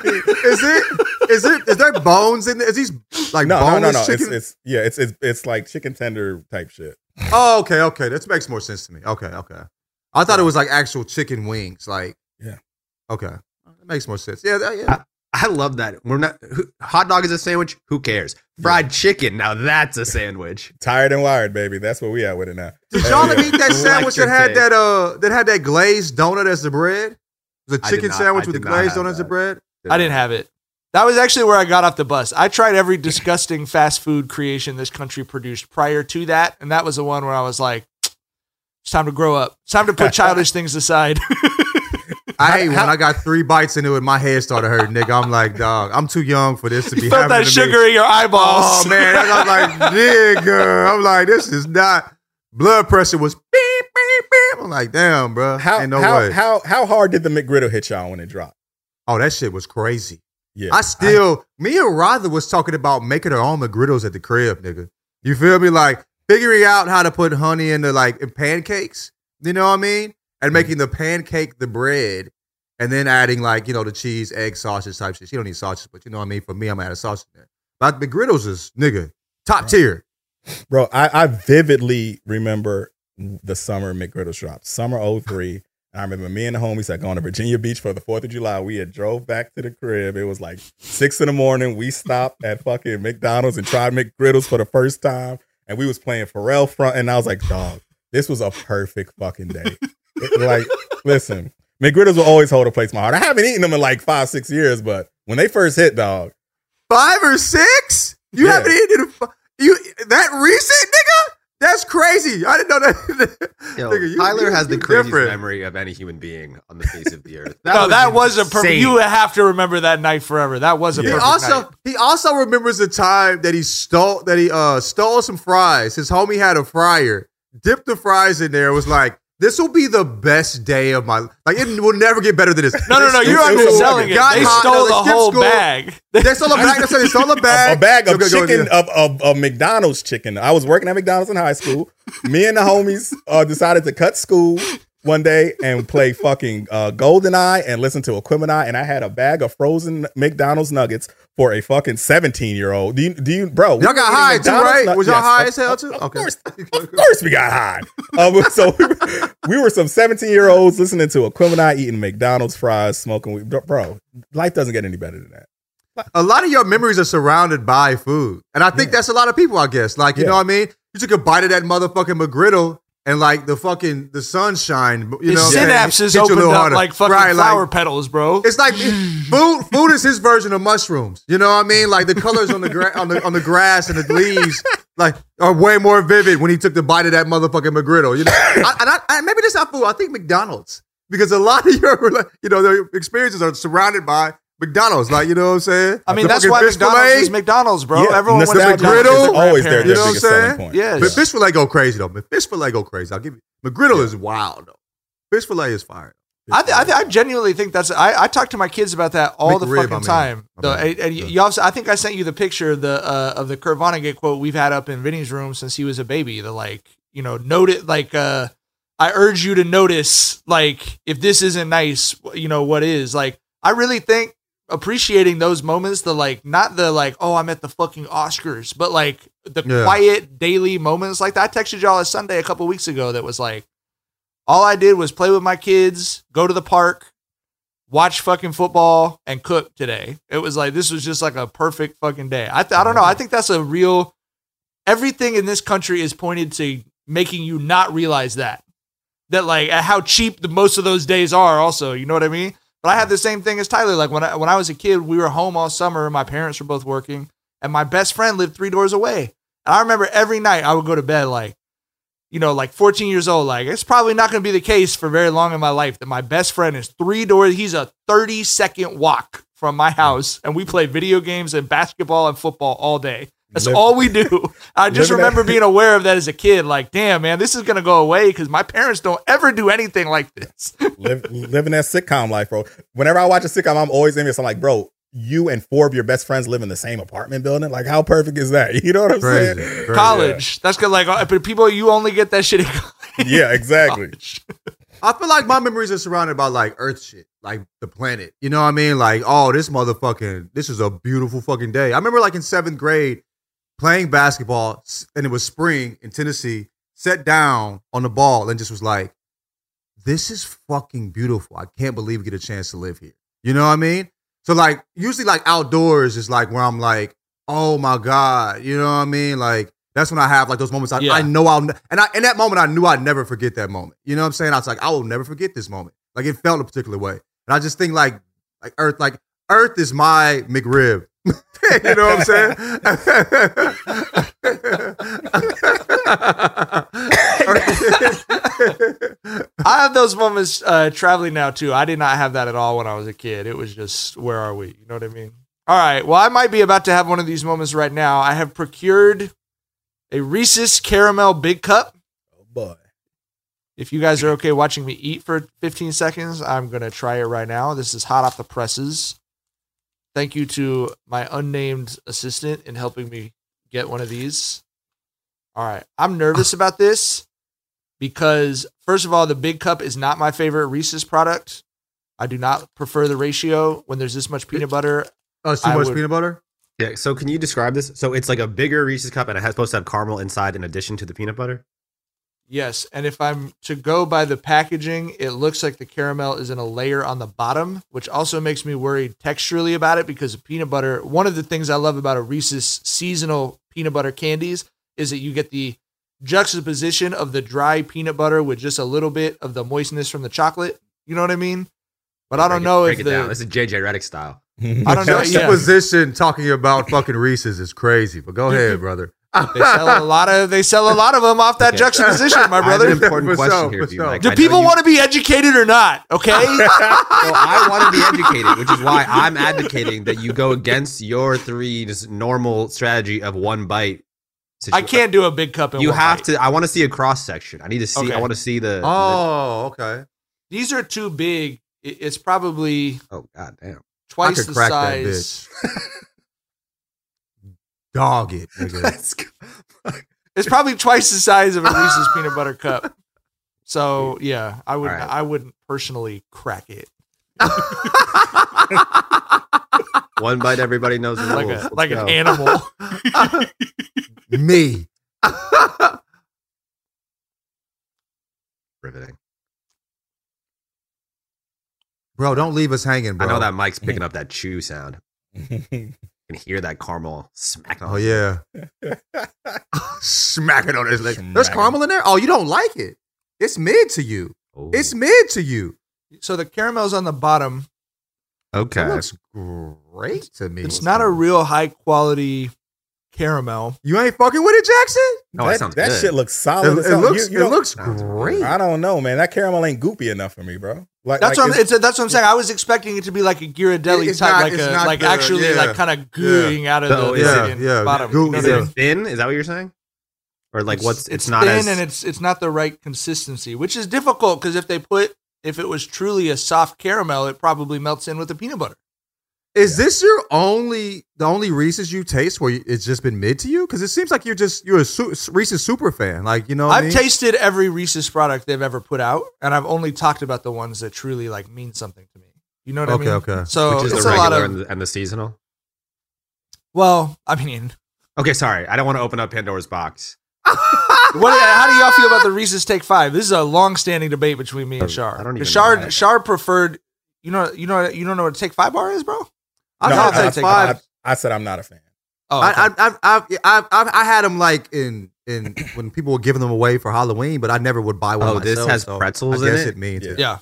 Speaker 8: Is there bones in there? Is these like boneless chicken?
Speaker 6: It's like chicken tender type shit.
Speaker 8: Oh, okay. That makes more sense to me. Okay. I thought it was like actual chicken wings. Like, okay. That makes more sense. Yeah.
Speaker 9: I love that. Hot dog is a sandwich. Who cares? Fried chicken. Now that's a sandwich.
Speaker 6: Tired and wired, baby. That's what we at with it now.
Speaker 8: Did y'all eat that sandwich that had that glazed donut as the bread? It was a chicken sandwich with the glazed donut as the bread.
Speaker 7: I didn't have it. That was actually where I got off the bus. I tried every disgusting fast food creation this country produced prior to that, and that was the one where I was like, it's time to grow up. It's time to put childish things aside.
Speaker 8: When I got 3 bites into it, my head started hurting, nigga. I'm like, dog, I'm too young for this to be
Speaker 7: happening. Felt that sugar in your eyeballs.
Speaker 8: Oh, man. I'm like, nigga. I'm like, this is not. Blood pressure was beep, beep, beep. I'm like, damn, bro. Ain't no way.
Speaker 6: How hard did the McGriddle hit y'all when it dropped?
Speaker 8: Oh, that shit was crazy.
Speaker 6: Yeah.
Speaker 8: Me and Rother was talking about making our own McGriddles at the crib, nigga. You feel me? Like, figuring out how to put honey in pancakes. You know what I mean? And making the pancake the bread, and then adding the cheese, egg, sausage type shit. You don't need sausage, but you know what I mean? For me, I'm going to add a sausage in there. But McGriddles is, nigga, top tier.
Speaker 6: Bro, I vividly remember the summer McGriddles dropped. Summer 03. I remember me and the homies had gone to Virginia Beach for the 4th of July. We had drove back to the crib. It was like 6 a.m. We stopped at fucking McDonald's and tried McGriddles for the first time. And we was playing Pharrell Front. And I was like, dog, this was a perfect fucking day. Listen, McGriddles will always hold a place in my heart. I haven't eaten them in like 5-6 years, but when they first hit, dog.
Speaker 8: 5 or 6? You haven't eaten that recent, nigga? That's crazy. I didn't know that.
Speaker 9: Nigga, Tyler has the craziest memory of any human being on the face of the earth.
Speaker 7: That was a perfect. You have to remember that night forever. That was a perfect night.
Speaker 8: He also remembers the time that he stole some fries. His homie had a fryer, dipped the fries in there. Was like, this will be the best day of my life. Like, it will never get better than this.
Speaker 7: No, you're underselling it. They stole the whole bag.
Speaker 8: They stole a bag. They stole a bag.
Speaker 6: A bag of chicken, of McDonald's chicken. I was working at McDonald's in high school. Me and the homies decided to cut school one day and play fucking GoldenEye and listen to Equimini. And I had a bag of frozen McDonald's nuggets for a fucking 17-year-old. Do you, bro?
Speaker 8: Y'all got high too, right? Was y'all high as hell too?
Speaker 6: Of course we got high. So we were some 17-year-olds listening to Equimini, eating McDonald's fries, smoking weed. Bro, life doesn't get any better than that.
Speaker 8: A lot of your memories are surrounded by food. And I think that's a lot of people, I guess. Like, you know what I mean? You took a bite of that motherfucking McGriddle and like the sunshine, you know,
Speaker 7: synapses opened up like fucking flower petals, bro.
Speaker 8: It's like food is his version of mushrooms. You know what I mean? Like the colors on the grass and the leaves like are way more vivid when he took the bite of that motherfucking McGriddle. You know, maybe that's not food. I think McDonald's, because a lot of your their experiences are surrounded by McDonald's, like, you know what I'm saying?
Speaker 7: I mean,
Speaker 8: The
Speaker 7: that's
Speaker 8: fucking
Speaker 7: why
Speaker 8: fish
Speaker 7: McDonald's
Speaker 8: fillet.
Speaker 7: is McDonald's, bro.
Speaker 6: Yeah,
Speaker 7: Everyone wants
Speaker 6: nostalgia
Speaker 7: McGriddle.
Speaker 6: is always their
Speaker 8: You know what I'm
Speaker 6: biggest selling
Speaker 8: saying?
Speaker 6: point.
Speaker 7: Yes.
Speaker 8: But fish fillet go crazy though. Fish fillet go crazy. I'll give you. McGriddle is wild though. Fish fillet is fire.
Speaker 7: I genuinely think that's. I talk to my kids about that all the
Speaker 8: McRib,
Speaker 7: fucking
Speaker 8: I mean.
Speaker 7: time.
Speaker 8: Okay.
Speaker 7: And you also, I think I sent you the picture of the Kurt Vonnegut quote we've had up in Vinny's room since he was a baby. The like, you know, note it like. I urge you to notice, like, if this isn't nice, you know, what is. Like, I really think appreciating those moments, the like, not the like, oh, I'm at the fucking Oscars, but like the quiet daily moments like that. I texted y'all a Sunday a couple weeks ago that was like, all I did was play with my kids, go to the park, watch fucking football, and cook today. It was like, this was just like a perfect fucking day. I don't know. I think that's a real, everything in this country is pointed to making you not realize that like how cheap most of those days are also, you know what I mean? But I had the same thing as Tyler. Like when I was a kid, we were home all summer. My parents were both working and my best friend lived 3 doors away. And I remember every night I would go to bed like, you know, like 14 years old. Like it's probably not going to be the case for very long in my life that my best friend is 3 doors. He's a 30-second walk from my house and we play video games and basketball and football all day. That's all we do. I just remember being aware of that as a kid. Like, damn, man, this is going to go away because my parents don't ever do anything like this.
Speaker 6: Living that sitcom life, bro. Whenever I watch a sitcom, I'm always envious. I'm like, bro, you and 4 of your best friends live in the same apartment building. Like, how perfect is that? You know what I'm saying?
Speaker 8: Crazy.
Speaker 7: College. That's good. Like, but people, you only get that shit in college.
Speaker 6: Yeah, exactly.
Speaker 8: I feel like my memories are surrounded by like Earth shit, like the planet. You know what I mean? Like, oh, this is a beautiful fucking day. I remember like in 7th grade playing basketball and it was spring in Tennessee, sat down on the ball and just was like, this is fucking beautiful. I can't believe we get a chance to live here. You know what I mean? So like usually like outdoors is like where I'm like, oh my God, you know what I mean? Like that's when I have like those moments. I know in that moment I knew I'd never forget that moment. You know what I'm saying? I was like, I will never forget this moment. Like it felt a particular way. And I just think like Earth is my McRib. You know what I'm saying?
Speaker 7: I have those moments traveling now too. I did not have that at all when I was a kid. It was just, where are we? You know what I mean? All right. Well, I might be about to have one of these moments right now. I have procured a Reese's Caramel Big Cup.
Speaker 6: Oh boy.
Speaker 7: If you guys are okay watching me eat for 15 seconds, I'm going to try it right now. This is hot off the presses. Thank you to my unnamed assistant in helping me get one of these. All right. I'm nervous about this because, first of all, the Big Cup is not my favorite Reese's product. I do not prefer the ratio when there's this much peanut butter.
Speaker 8: Oh, it's too much peanut butter?
Speaker 9: Yeah. So can you describe this? So it's like a bigger Reese's cup and it's supposed to have caramel inside in addition to the peanut butter?
Speaker 7: Yes, and if I'm to go by the packaging, it looks like the caramel is in a layer on the bottom, which also makes me worried texturally about it because of peanut butter. One of the things I love about a Reese's seasonal peanut butter candies is that you get the juxtaposition of the dry peanut butter with just a little bit of the moistness from the chocolate. You know what I mean? But I don't know if
Speaker 9: this is JJ Redick style.
Speaker 7: I don't know.
Speaker 8: Juxtaposition talking about fucking Reese's is crazy, but go ahead, brother.
Speaker 7: They sell a lot of them off that juxtaposition, my brother.
Speaker 9: I have an important question here for you, Mike.
Speaker 7: Do people want to be educated or not? Okay.
Speaker 9: Well, I want to be educated, which is why I'm advocating that you go against your 3 just normal strategy of one bite.
Speaker 7: I can't do a big cup in
Speaker 9: you
Speaker 7: one
Speaker 9: have
Speaker 7: bite.
Speaker 9: to. I want to see a cross section. I need to see.
Speaker 7: Okay.
Speaker 9: I want to see the.
Speaker 8: Okay.
Speaker 7: These are too big. It's probably
Speaker 9: oh god damn
Speaker 7: twice the size.
Speaker 8: Dog it, nigga.
Speaker 7: It's probably twice the size of a Reese's peanut butter cup. So yeah, I would. Right. I wouldn't personally crack it.
Speaker 9: One bite, everybody knows the rules.
Speaker 7: Like an animal.
Speaker 8: Me.
Speaker 9: Riveting.
Speaker 8: Bro, don't leave us hanging, bro.
Speaker 9: I know that Mike's picking up that chew sound. You can hear that caramel smacking on
Speaker 8: his leg. Smacking on his leg. There's caramel in there? Oh, you don't like it. It's mid to you. Ooh. It's mid to you.
Speaker 7: So the caramel's on the bottom.
Speaker 9: Okay.
Speaker 8: That looks great to me.
Speaker 7: It's not a real high quality caramel.
Speaker 8: You ain't fucking with it, Jackson?
Speaker 9: No,
Speaker 6: that shit looks solid.
Speaker 8: It looks great.
Speaker 6: I don't know, man. That caramel ain't goopy enough for me, bro.
Speaker 7: That's what I'm saying. I was expecting it to be like a Ghirardelli type, kind of gooing out of the bottom.
Speaker 9: You know, is it thin? Is that what you're saying? Or like it's not
Speaker 7: thin
Speaker 9: as
Speaker 7: and it's not the right consistency, which is difficult because if it was truly a soft caramel, it probably melts in with the peanut butter.
Speaker 8: Is this the only Reese's you taste where it's just been mid to you? Because it seems like you're a Reese's super fan. Like, you know,
Speaker 7: I've tasted every Reese's product they've ever put out, and I've only talked about the ones that truly like mean something to me. You know what I mean?
Speaker 8: Okay.
Speaker 7: So
Speaker 9: which is
Speaker 7: it's
Speaker 9: the
Speaker 7: a lot
Speaker 9: regular
Speaker 7: of
Speaker 9: and the seasonal.
Speaker 7: Well, I mean,
Speaker 9: okay, sorry, I don't want to open up Pandora's box.
Speaker 7: How do y'all feel about the Reese's Take 5? This is a long-standing debate between me and Shar.
Speaker 9: I don't even
Speaker 7: Shar preferred. You don't know what a Take 5 bar is, bro?
Speaker 8: I
Speaker 6: said I'm not a fan.
Speaker 7: Oh, okay.
Speaker 8: I had them like in when people were giving them away for Halloween, but I never would buy one.
Speaker 9: Oh,
Speaker 8: myself,
Speaker 9: this has
Speaker 8: so
Speaker 9: pretzels
Speaker 8: I guess
Speaker 9: in
Speaker 8: it means it.
Speaker 7: Yeah.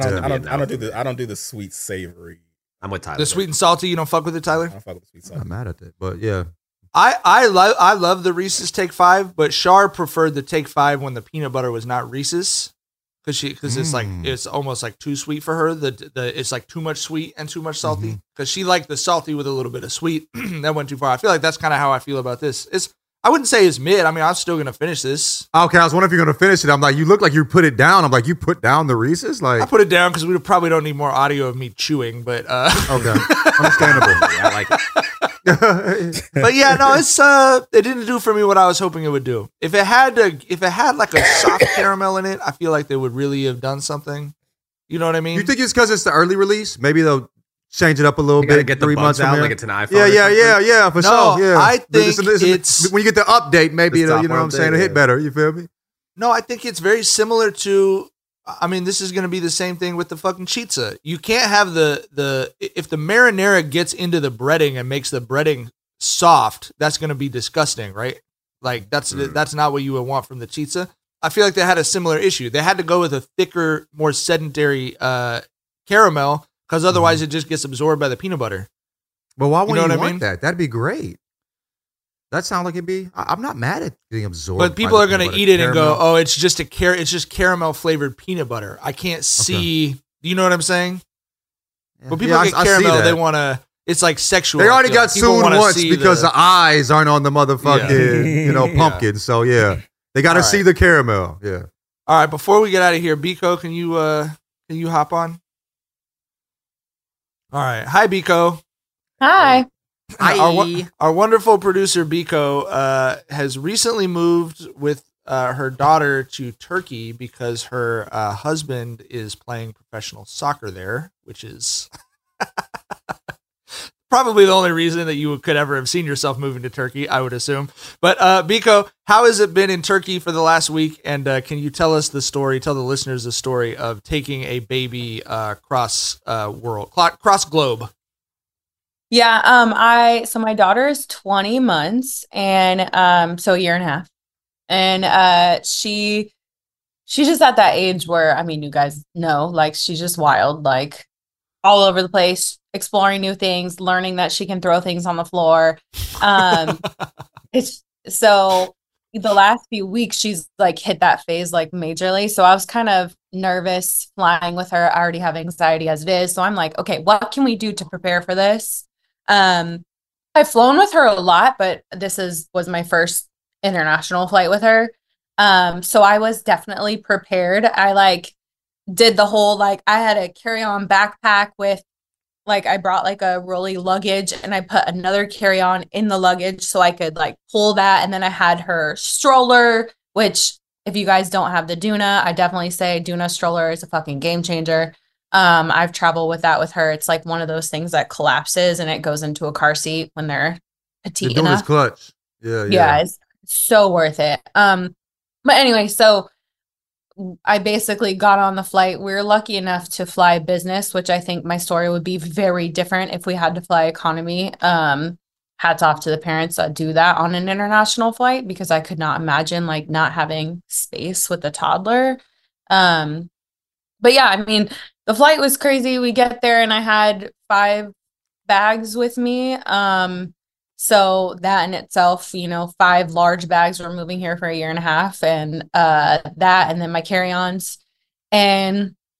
Speaker 6: I don't do the sweet savory.
Speaker 9: I'm with Tyler.
Speaker 7: The sweet and salty, you don't fuck with it, Tyler?
Speaker 6: I don't fuck with the sweet salty.
Speaker 8: I'm not mad at it, but yeah.
Speaker 7: I love the Reese's Take 5, but Shar preferred the Take 5 when the peanut butter was not Reese's. Because it's almost like too sweet for her. It's like too much sweet and too much salty. Because she liked the salty with a little bit of sweet. That went too far. I feel like that's kind of how I feel about this. I wouldn't say it's mid. I mean, I'm still gonna finish this.
Speaker 8: Okay, I was wondering if you're gonna finish it. I'm like, you look like you put it down. I'm like, you put down the Reese's? Like,
Speaker 7: I put it down because we probably don't need more audio of me chewing. But
Speaker 8: okay, understandable.
Speaker 9: I like it.
Speaker 7: But yeah, no, it didn't do for me what I was hoping it would do. If it had like a soft caramel in it, I feel like they would really have done something. You know what I mean?
Speaker 8: You think it's because it's the early release? Maybe they'll change it up a little bit.
Speaker 9: Get the
Speaker 8: 3 months
Speaker 9: out
Speaker 8: from
Speaker 9: like
Speaker 8: here.
Speaker 9: it's an iPhone.
Speaker 8: Yeah, for sure. Yeah,
Speaker 7: I think
Speaker 8: it's when you get the update, maybe it'll, you know what I'm saying, it'll hit better. You feel me?
Speaker 7: No, I think it's very similar to. I mean, this is going to be the same thing with the fucking chizza. You can't have if the marinara gets into the breading and makes the breading soft, that's going to be disgusting, right? Like that's not what you would want from the chizza. I feel like they had a similar issue. They had to go with a thicker, more sedentary caramel because otherwise it just gets absorbed by the peanut butter.
Speaker 8: But why wouldn't you
Speaker 7: I
Speaker 8: want
Speaker 7: mean?
Speaker 8: that? That'd be great. That sounds like it'd be. I'm not mad at getting absorbed.
Speaker 7: But people are going to eat it and go, "Oh, it's just caramel flavored peanut butter." I can't see. Okay. You know what I'm saying? Yeah. When people get caramel, they want to. It's like sexual.
Speaker 8: They already got sued once because the eyes aren't on the motherfucking pumpkin. So yeah, they got to see the caramel. Yeah.
Speaker 7: All right. Before we get out of here, Biko, can you hop on? All right. Hi, Biko.
Speaker 14: Hi.
Speaker 7: Our wonderful producer Biko has recently moved with her daughter to Turkey because her husband is playing professional soccer there, which is probably the only reason that you could ever have seen yourself moving to Turkey, I would assume. But Biko, how has it been in Turkey for the last week? And can you tell the listeners the story of taking a baby cross globe?
Speaker 14: Yeah, so my daughter is 20 months and so a year and a half. And she's just at that age where, I mean, you guys know, like she's just wild, like all over the place, exploring new things, learning that she can throw things on the floor. It's so the last few weeks she's like hit that phase like majorly. So I was kind of nervous flying with her. I already have anxiety as it is. So I'm like, okay, what can we do to prepare for this? I've flown with her a lot, but this was my first international flight with her. So I was definitely prepared. I did the whole, I had a carry-on backpack with I brought a rolly luggage and I put another carry-on in the luggage so I could pull that. And then I had her stroller, which if you guys don't have the Duna, I definitely say Duna stroller is a fucking game changer. I've traveled with that with her. It's one of those things that collapses and it goes into a car seat when they're petite enough.
Speaker 8: Duna's clutch. Yeah.
Speaker 14: Yeah, it's so worth it. But anyway, so I basically got on the flight. We were lucky enough to fly business, which I think my story would be very different if we had to fly economy. Hats off to the parents that do that on an international flight because I could not imagine not having space with a toddler. But yeah, I mean, the flight was crazy. We get there and I had 5 bags with me. So that in itself, 5 large bags. We're moving here for a year and a half and that, and then my carry-ons. And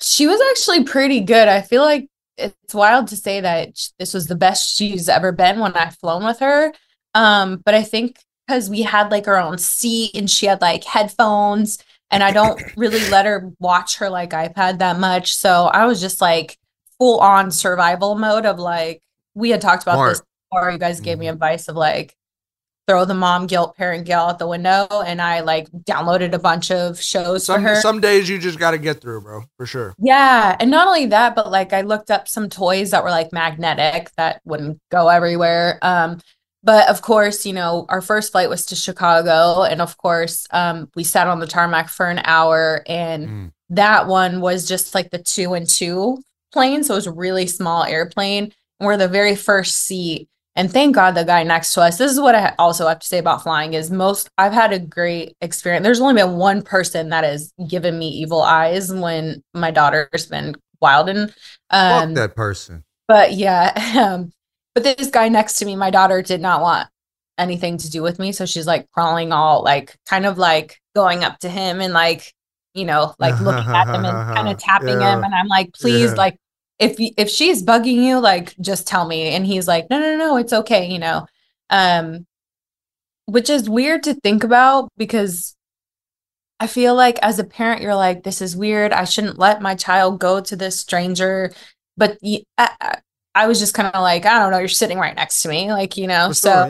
Speaker 14: She was actually pretty good. I feel like it's wild to say that this was the best she's ever been when I've flown with her. But I think because we had like our own seat and she had like headphones, and I don't really let her watch her like iPad that much. So I was just like full on survival mode of like, we had talked about this before. You guys gave me advice of like, throw the mom guilt, parent guilt out the window. And I like downloaded a bunch of shows for her.
Speaker 7: Some days you just got to get through, bro, for sure.
Speaker 14: Yeah. And not only that, but like I looked up some toys that were like magnetic that wouldn't go everywhere. But of course, you know, our first flight was to Chicago. And of course, we sat on the tarmac for an hour, and that one was just like the 2-and-2 plane. So it was a really small airplane. And we're the very first seat. And thank God the guy next to us, this is what I also have to say about flying is I've had a great experience. There's only been one person that has given me evil eyes when my daughter's been wilding.
Speaker 8: Fuck that person.
Speaker 14: But yeah, but this guy next to me, my daughter did not want anything to do with me. So she's like crawling all like kind of like going up to him and like, you know, like looking at him and kind of tapping him. And I'm like, please, like, if she's bugging you, like, just tell me. And he's like, no, it's okay, you know, which is weird to think about because I feel like as a parent, you're like, this is weird. I shouldn't let my child go to this stranger. But I was just kind of like, I don't know, you're sitting right next to me, like, you know. So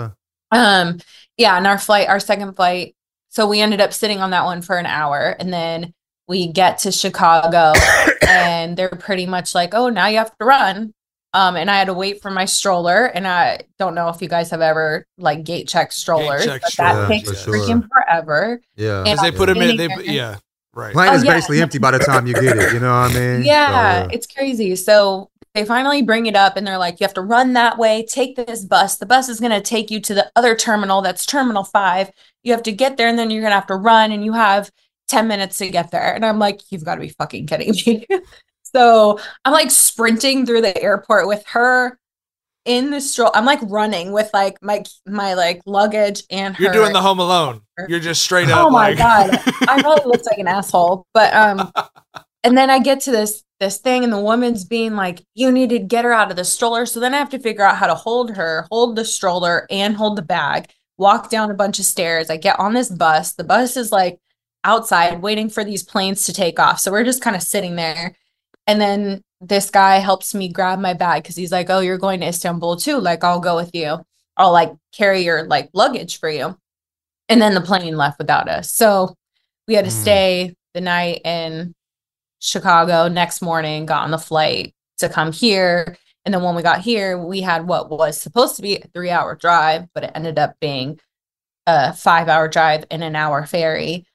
Speaker 14: yeah. And our second flight, so we ended up sitting on that one for an hour, and then we get to Chicago and they're pretty much like, oh, now you have to run. And I had to wait for my stroller, and I don't know if you guys have ever like gate checked strollers, but that takes freaking forever.
Speaker 8: Yeah.
Speaker 7: Because they put them in, right.
Speaker 8: Plane is basically empty by the time you get it, you know what I mean?
Speaker 14: Yeah, it's crazy. So they finally bring it up and they're like, you have to run that way, take this bus. The bus is going to take you to the other terminal. That's Terminal 5. You have to get there, and then you're going to have to run, and you have 10 minutes to get there. And I'm like, you've got to be fucking kidding me. So I'm like sprinting through the airport with her in the stroller. I'm like running with like my like luggage and her.
Speaker 7: You're doing the Home Alone. You're just straight up.
Speaker 14: Oh my God. I probably looked like an asshole, but, and then I get to this thing, and the woman's being like, you need to get her out of the stroller. So then I have to figure out how to hold the stroller and hold the bag, walk down a bunch of stairs. I get on this bus. The bus is like outside waiting for these planes to take off. So we're just kind of sitting there. And then this guy helps me grab my bag because he's like, oh, you're going to Istanbul too. Like, I'll go with you. I'll like carry your like luggage for you. And then the plane left without us. So we had to stay the night in Chicago. Next morning, got on the flight to come here. And then when we got here, we had what was supposed to be a 3-hour drive, but it ended up being a 5-hour drive and an hour ferry.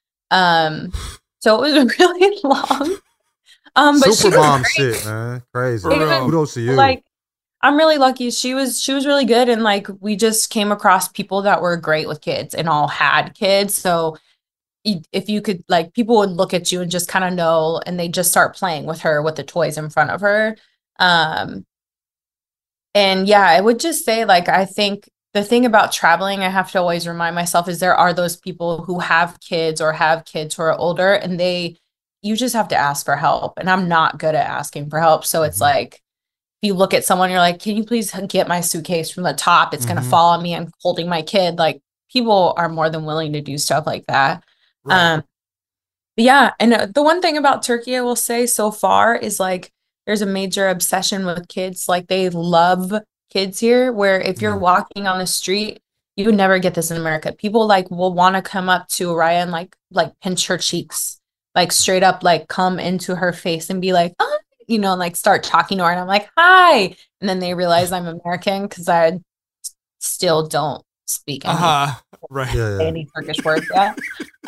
Speaker 14: So it was really long. But
Speaker 8: super mom shit, man. Crazy. Kudos to you.
Speaker 14: Like, I'm really lucky. She was really good. And like, we just came across people that were great with kids and all had kids. So if you could, like, people would look at you and just kind of know, and they just start playing with her with the toys in front of her. And yeah, I would just say, like, I think the thing about traveling, I have to always remind myself, is there are those people who have kids or have kids who are older, and you just have to ask for help. And I'm not good at asking for help. So it's like, if you look at someone, you're like, can you please get my suitcase from the top? It's going to fall on me. I'm holding my kid. Like, people are more than willing to do stuff like that. Right. Yeah. And the one thing about Turkey, I will say so far, is like, there's a major obsession with kids. Like, they love kids here, where if you're walking on the street, you would never get this in America. People like will want to come up to Araya and like pinch her cheeks. Like, straight up, like, come into her face and be like, oh, you know, and like start talking to her. And I'm like, hi. And then they realize I'm American because I still don't speak any Turkish words yet.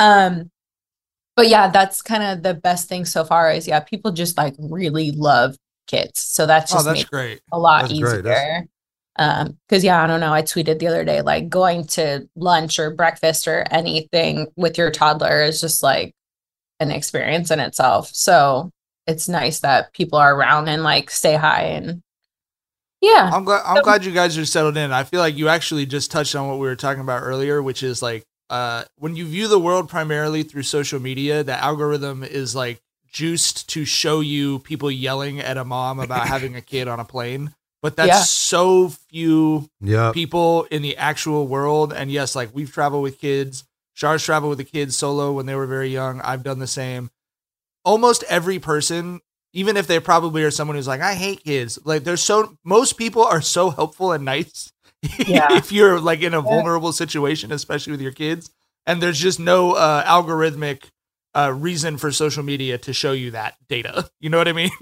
Speaker 14: But yeah, that's kind of the best thing so far is, yeah, people just like really love kids. So that's just made
Speaker 7: great.
Speaker 14: A lot easier. Because yeah, I don't know. I tweeted the other day, like, going to lunch or breakfast or anything with your toddler is just like an experience in itself. So it's nice that people are around and like say hi. And yeah,
Speaker 7: I'm glad you guys are settled in. I feel like you actually just touched on what we were talking about earlier, which is like when you view the world primarily through social media, the algorithm is like juiced to show you people yelling at a mom about having a kid on a plane. But that's
Speaker 14: Yeah.
Speaker 7: so few
Speaker 8: Yep.
Speaker 7: people in the actual world. And yes, like we've traveled with kids. Char's traveled with the kids solo when they were very young. I've done the same. Almost every person, even if they probably are someone who's like, I hate kids. Like most people are so helpful and nice
Speaker 14: Yeah.
Speaker 7: if you're like in a vulnerable situation, especially with your kids. And there's just no algorithmic reason for social media to show you that data. You know what I mean?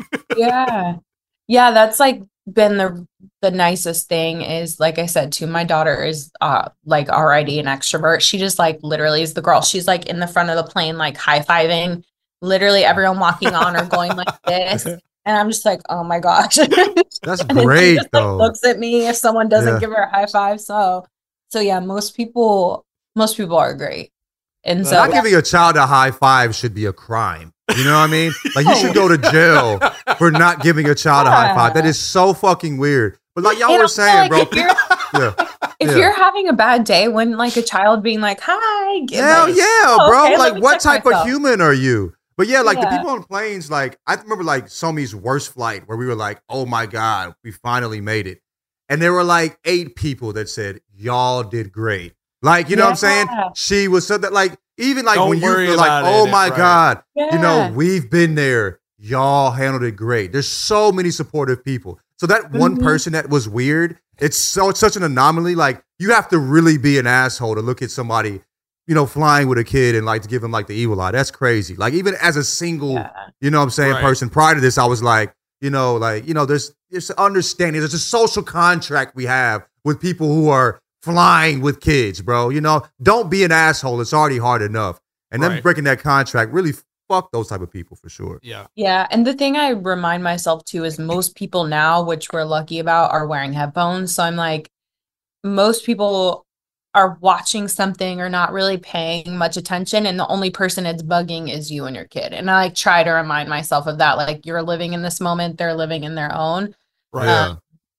Speaker 14: Yeah, that's like been the nicest thing is, like I said too, my daughter is like already an extrovert. She just like literally is the girl. She's like in the front of the plane, like high-fiving literally everyone walking on or going like this. And I'm just like, oh my gosh.
Speaker 8: That's
Speaker 14: and then
Speaker 8: great
Speaker 14: she just,
Speaker 8: though.
Speaker 14: like, looks at me if someone doesn't
Speaker 8: Yeah.
Speaker 14: give her a high five. So yeah, most people are great. And so
Speaker 8: Not giving a child a high five should be a crime. You know what I mean? Like you should go to jail for not giving a child a high five. That is so fucking weird. But like y'all
Speaker 14: And
Speaker 8: were
Speaker 14: also,
Speaker 8: saying,
Speaker 14: like,
Speaker 8: bro.
Speaker 14: if you're having a bad day, when like a child being like, hi,
Speaker 8: Hell
Speaker 14: like,
Speaker 8: yeah,
Speaker 14: oh,
Speaker 8: bro.
Speaker 14: okay, let
Speaker 8: Like
Speaker 14: me
Speaker 8: what
Speaker 14: check
Speaker 8: type
Speaker 14: myself.
Speaker 8: of human are you? But yeah, like the
Speaker 14: Yeah.
Speaker 8: people on planes, like I remember like Somi's worst flight where we were like, oh my God, we finally made it. And there were like 8 people that said, y'all did great. Like, you know what I'm saying?
Speaker 14: Yeah.
Speaker 8: She was so that like, even like
Speaker 7: Don't
Speaker 8: when you
Speaker 7: worry
Speaker 8: feel like,
Speaker 7: about
Speaker 8: oh
Speaker 7: it,
Speaker 8: my
Speaker 7: right.
Speaker 8: God, you know,
Speaker 14: Yeah.
Speaker 8: we've been there. Y'all handled it great. There's so many supportive people. So that one
Speaker 14: Mhm.
Speaker 8: person that was weird, it's such an anomaly. Like you have to really be an asshole to look at somebody, you know, flying with a kid and like to give him like the evil eye. That's crazy. Like even as a single, you know what I'm saying,
Speaker 7: Right.
Speaker 8: person prior to this, I was like, there's understanding. There's a social contract we have with people who are flying with kids, bro. You know, don't be an asshole. It's already hard enough. And then
Speaker 7: Right.
Speaker 8: breaking that contract really fuck those type of people for sure.
Speaker 7: Yeah.
Speaker 14: Yeah, and the thing I remind myself too is most people now, which we're lucky about, are wearing headphones. So I'm like, most people are watching something or not really paying much attention, and the only person it's bugging is you and your kid. And I like try to remind myself of that. Like you're living in this moment, they're living in their own.
Speaker 7: Right.
Speaker 8: Yeah.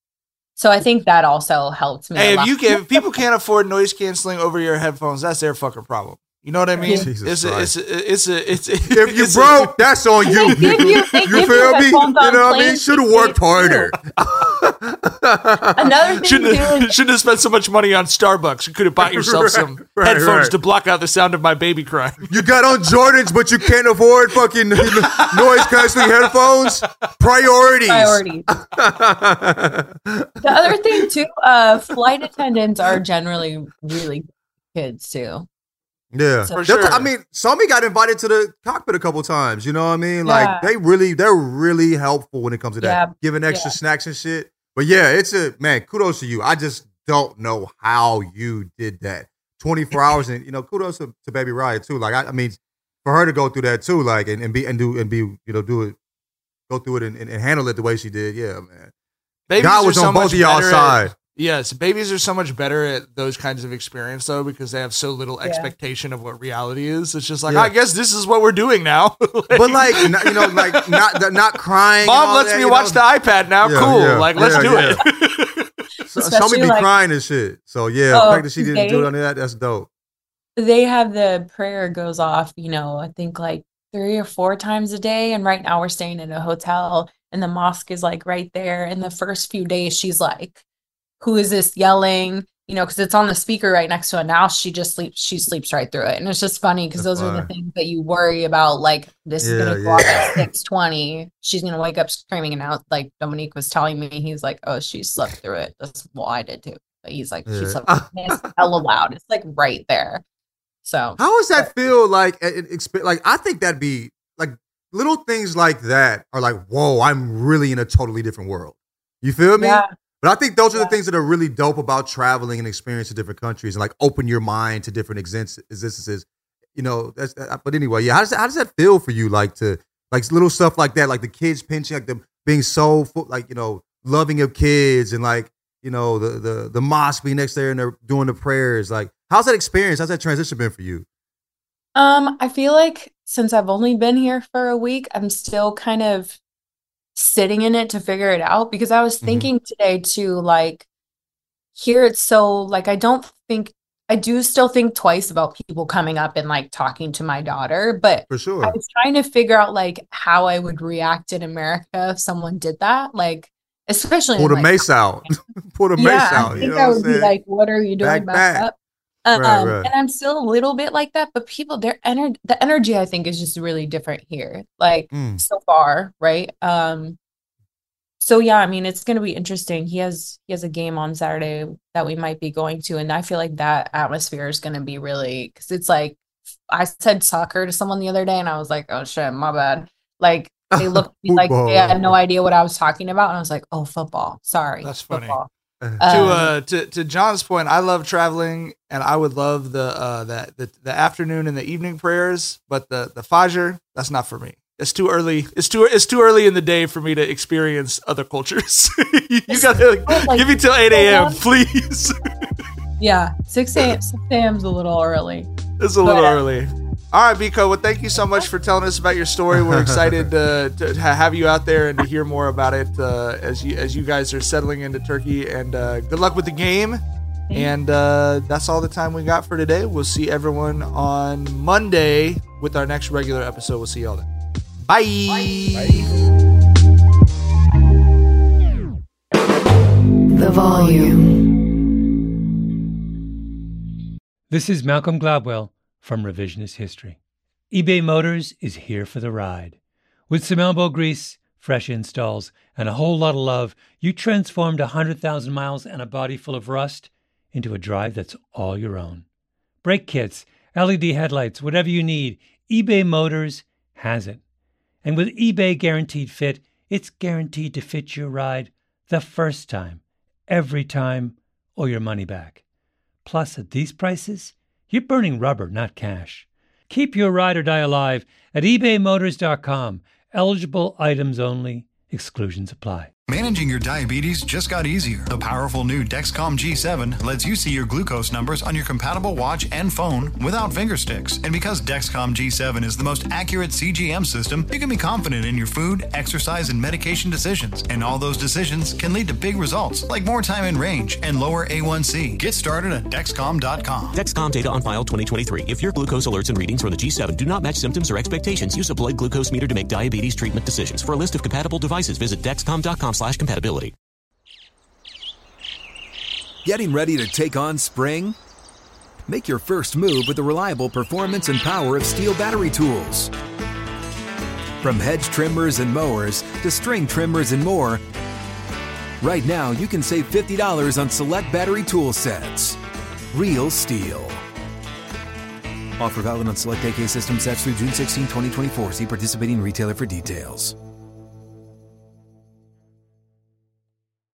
Speaker 14: So I think that also helped me.
Speaker 7: Hey,
Speaker 14: a lot.
Speaker 7: if people can't afford noise canceling over your headphones, that's their fucking problem. You know what I mean?
Speaker 8: Jesus
Speaker 7: It's
Speaker 8: If you broke, that's on you.
Speaker 14: They give you
Speaker 8: You feel me?
Speaker 14: headphones
Speaker 8: You
Speaker 14: on
Speaker 8: know what I mean?
Speaker 14: planes
Speaker 8: Should have
Speaker 14: to
Speaker 8: worked
Speaker 14: see
Speaker 8: harder.
Speaker 14: Another thing too is
Speaker 7: shouldn't have spent so much money on Starbucks. You could have bought yourself some
Speaker 8: Right,
Speaker 7: headphones
Speaker 8: right.
Speaker 7: to block out the sound of my baby crying.
Speaker 8: You got on Jordans, but you can't afford fucking noise canceling headphones. Priorities.
Speaker 14: The other thing too, flight attendants are generally really good kids too.
Speaker 8: Yeah,
Speaker 14: For
Speaker 7: sure.
Speaker 8: I mean, Somi got invited to the cockpit a couple times. You know what I mean?
Speaker 14: Yeah.
Speaker 8: Like they're really helpful when it comes to that,
Speaker 14: Yeah.
Speaker 8: giving extra snacks and shit. But yeah, man. Kudos to you. I just don't know how you did that. 24 hours, and kudos to Baby Raya too. Like I mean, for her to go through that too, like and do it, go through it and handle it the way she did. Yeah, man.
Speaker 7: Babies
Speaker 8: God
Speaker 7: are
Speaker 8: was
Speaker 7: so
Speaker 8: on both
Speaker 7: much
Speaker 8: of y'all
Speaker 7: better
Speaker 8: side.
Speaker 7: Yes, babies are so much better at those kinds of experience though because they have so little expectation of what reality is. It's just like
Speaker 8: Yeah.
Speaker 7: I guess this is what we're doing now.
Speaker 8: But like, not crying. and
Speaker 7: Mom
Speaker 8: all
Speaker 7: lets
Speaker 8: that,
Speaker 7: me
Speaker 8: you
Speaker 7: watch
Speaker 8: know?
Speaker 7: the iPad now.
Speaker 8: Yeah,
Speaker 7: Cool.
Speaker 8: yeah,
Speaker 7: Like let's
Speaker 8: yeah,
Speaker 7: do
Speaker 8: yeah.
Speaker 7: it.
Speaker 8: Somi be
Speaker 14: like-
Speaker 8: crying and shit. So yeah, the fact that she didn't do any of that, that's dope.
Speaker 14: They have the prayer goes off, I think like 3 or 4 times a day. And right now we're staying in a hotel and the mosque is like right there. And the first few days she's like, who is this yelling? Because it's on the speaker right next to her. Now she sleeps right through it. And it's just funny because
Speaker 8: That's
Speaker 14: those are the
Speaker 8: fine.
Speaker 14: things that you worry about. Like this is going to go off at 6:20. She's going to wake up screaming. And now like Dominique was telling me, he's like, oh, she slept through it. I did too. But he's like, she
Speaker 8: Yeah.
Speaker 14: slept through it. And it's hella loud. It's like right there. So
Speaker 8: How does that feel like? Like I think that'd be like little things like that are like, whoa, I'm really in a totally different world. You feel me?
Speaker 14: Yeah.
Speaker 8: But I think those are the things that are really dope about traveling and experiencing different countries and like open your mind to different existences. But anyway, yeah. How does that feel for you? Like to like little stuff like that, like the kids pinching, like them being so loving of kids and like the mosque being next there and they're doing the prayers. Like, how's that experience? How's that transition been for you?
Speaker 14: I feel like since I've only been here for a week, I'm still kind of sitting in it to figure it out because I was thinking today too, like here it's so like I don't think I do still think twice about people coming up and like talking to my daughter, but
Speaker 8: For sure.
Speaker 14: I was trying to figure out like how I would react in America if someone did that. Like, especially
Speaker 8: Pull
Speaker 14: in,
Speaker 8: the
Speaker 14: like,
Speaker 8: mace out. Pull the mace out.
Speaker 14: I
Speaker 8: You
Speaker 14: think
Speaker 8: know
Speaker 14: I
Speaker 8: what
Speaker 14: would
Speaker 8: I'm
Speaker 14: be
Speaker 8: saying?
Speaker 14: like, what are you doing back up?
Speaker 8: Right.
Speaker 14: And I'm still a little bit like that, but people, the energy I think is just really different here, like so far, right? So yeah, I mean, it's going to be interesting. He has a game on Saturday that we might be going to, and I feel like that atmosphere is going to be really, because it's like, I said soccer to someone the other day, and I was like, oh shit, my bad. Like they looked at me like they had no idea what I was talking about, and I was like, oh, football. Sorry,
Speaker 7: that's funny.
Speaker 14: Football.
Speaker 7: To John's point, I love traveling, and I would love the afternoon and the evening prayers, but the Fajr, that's not for me. It's too early. It's too early in the day for me to experience other cultures. You got to give me till 8 a.m., please.
Speaker 14: Yeah, 6 a.m. is a little early.
Speaker 7: It's a little early. All right, Biko. Well, thank you so much for telling us about your story. We're excited to have you out there and to hear more about it as you guys are settling into Turkey. And good luck with the game. And that's all the time we got for today. We'll see everyone on Monday with our next regular episode. We'll see y'all then. Bye.
Speaker 5: The Volume.
Speaker 15: This is Malcolm Gladwell from Revisionist History. eBay Motors is here for the ride. With some elbow grease, fresh installs, and a whole lot of love, you transformed 100,000 miles and a body full of rust into a drive that's all your own. Brake kits, LED headlights, whatever you need, eBay Motors has it. And with eBay Guaranteed Fit, it's guaranteed to fit your ride the first time, every time, or your money back. Plus, at these prices, you're burning rubber, not cash. Keep your ride or die alive at ebaymotors.com. Eligible items only. Exclusions apply.
Speaker 16: Managing your diabetes just got easier. The powerful new Dexcom G7 lets you see your glucose numbers on your compatible watch and phone without finger sticks. And because Dexcom G7 is the most accurate CGM system, you can be confident in your food, exercise, and medication decisions. And all those decisions can lead to big results, like more time in range and lower A1C. Get started at Dexcom.com.
Speaker 17: Dexcom data on file 2023. If your glucose alerts and readings from the G7 do not match symptoms or expectations, use a blood glucose meter to make diabetes treatment decisions. For a list of compatible devices, visit Dexcom.com/compatibility.
Speaker 12: Getting ready to take on spring? Make your first move with the reliable performance and power of Steel battery tools. From hedge trimmers and mowers to string trimmers and more, right now you can save $50 on select battery tool sets. Real Steel. Offer valid on select AK system sets through June 16, 2024. See participating retailer for details.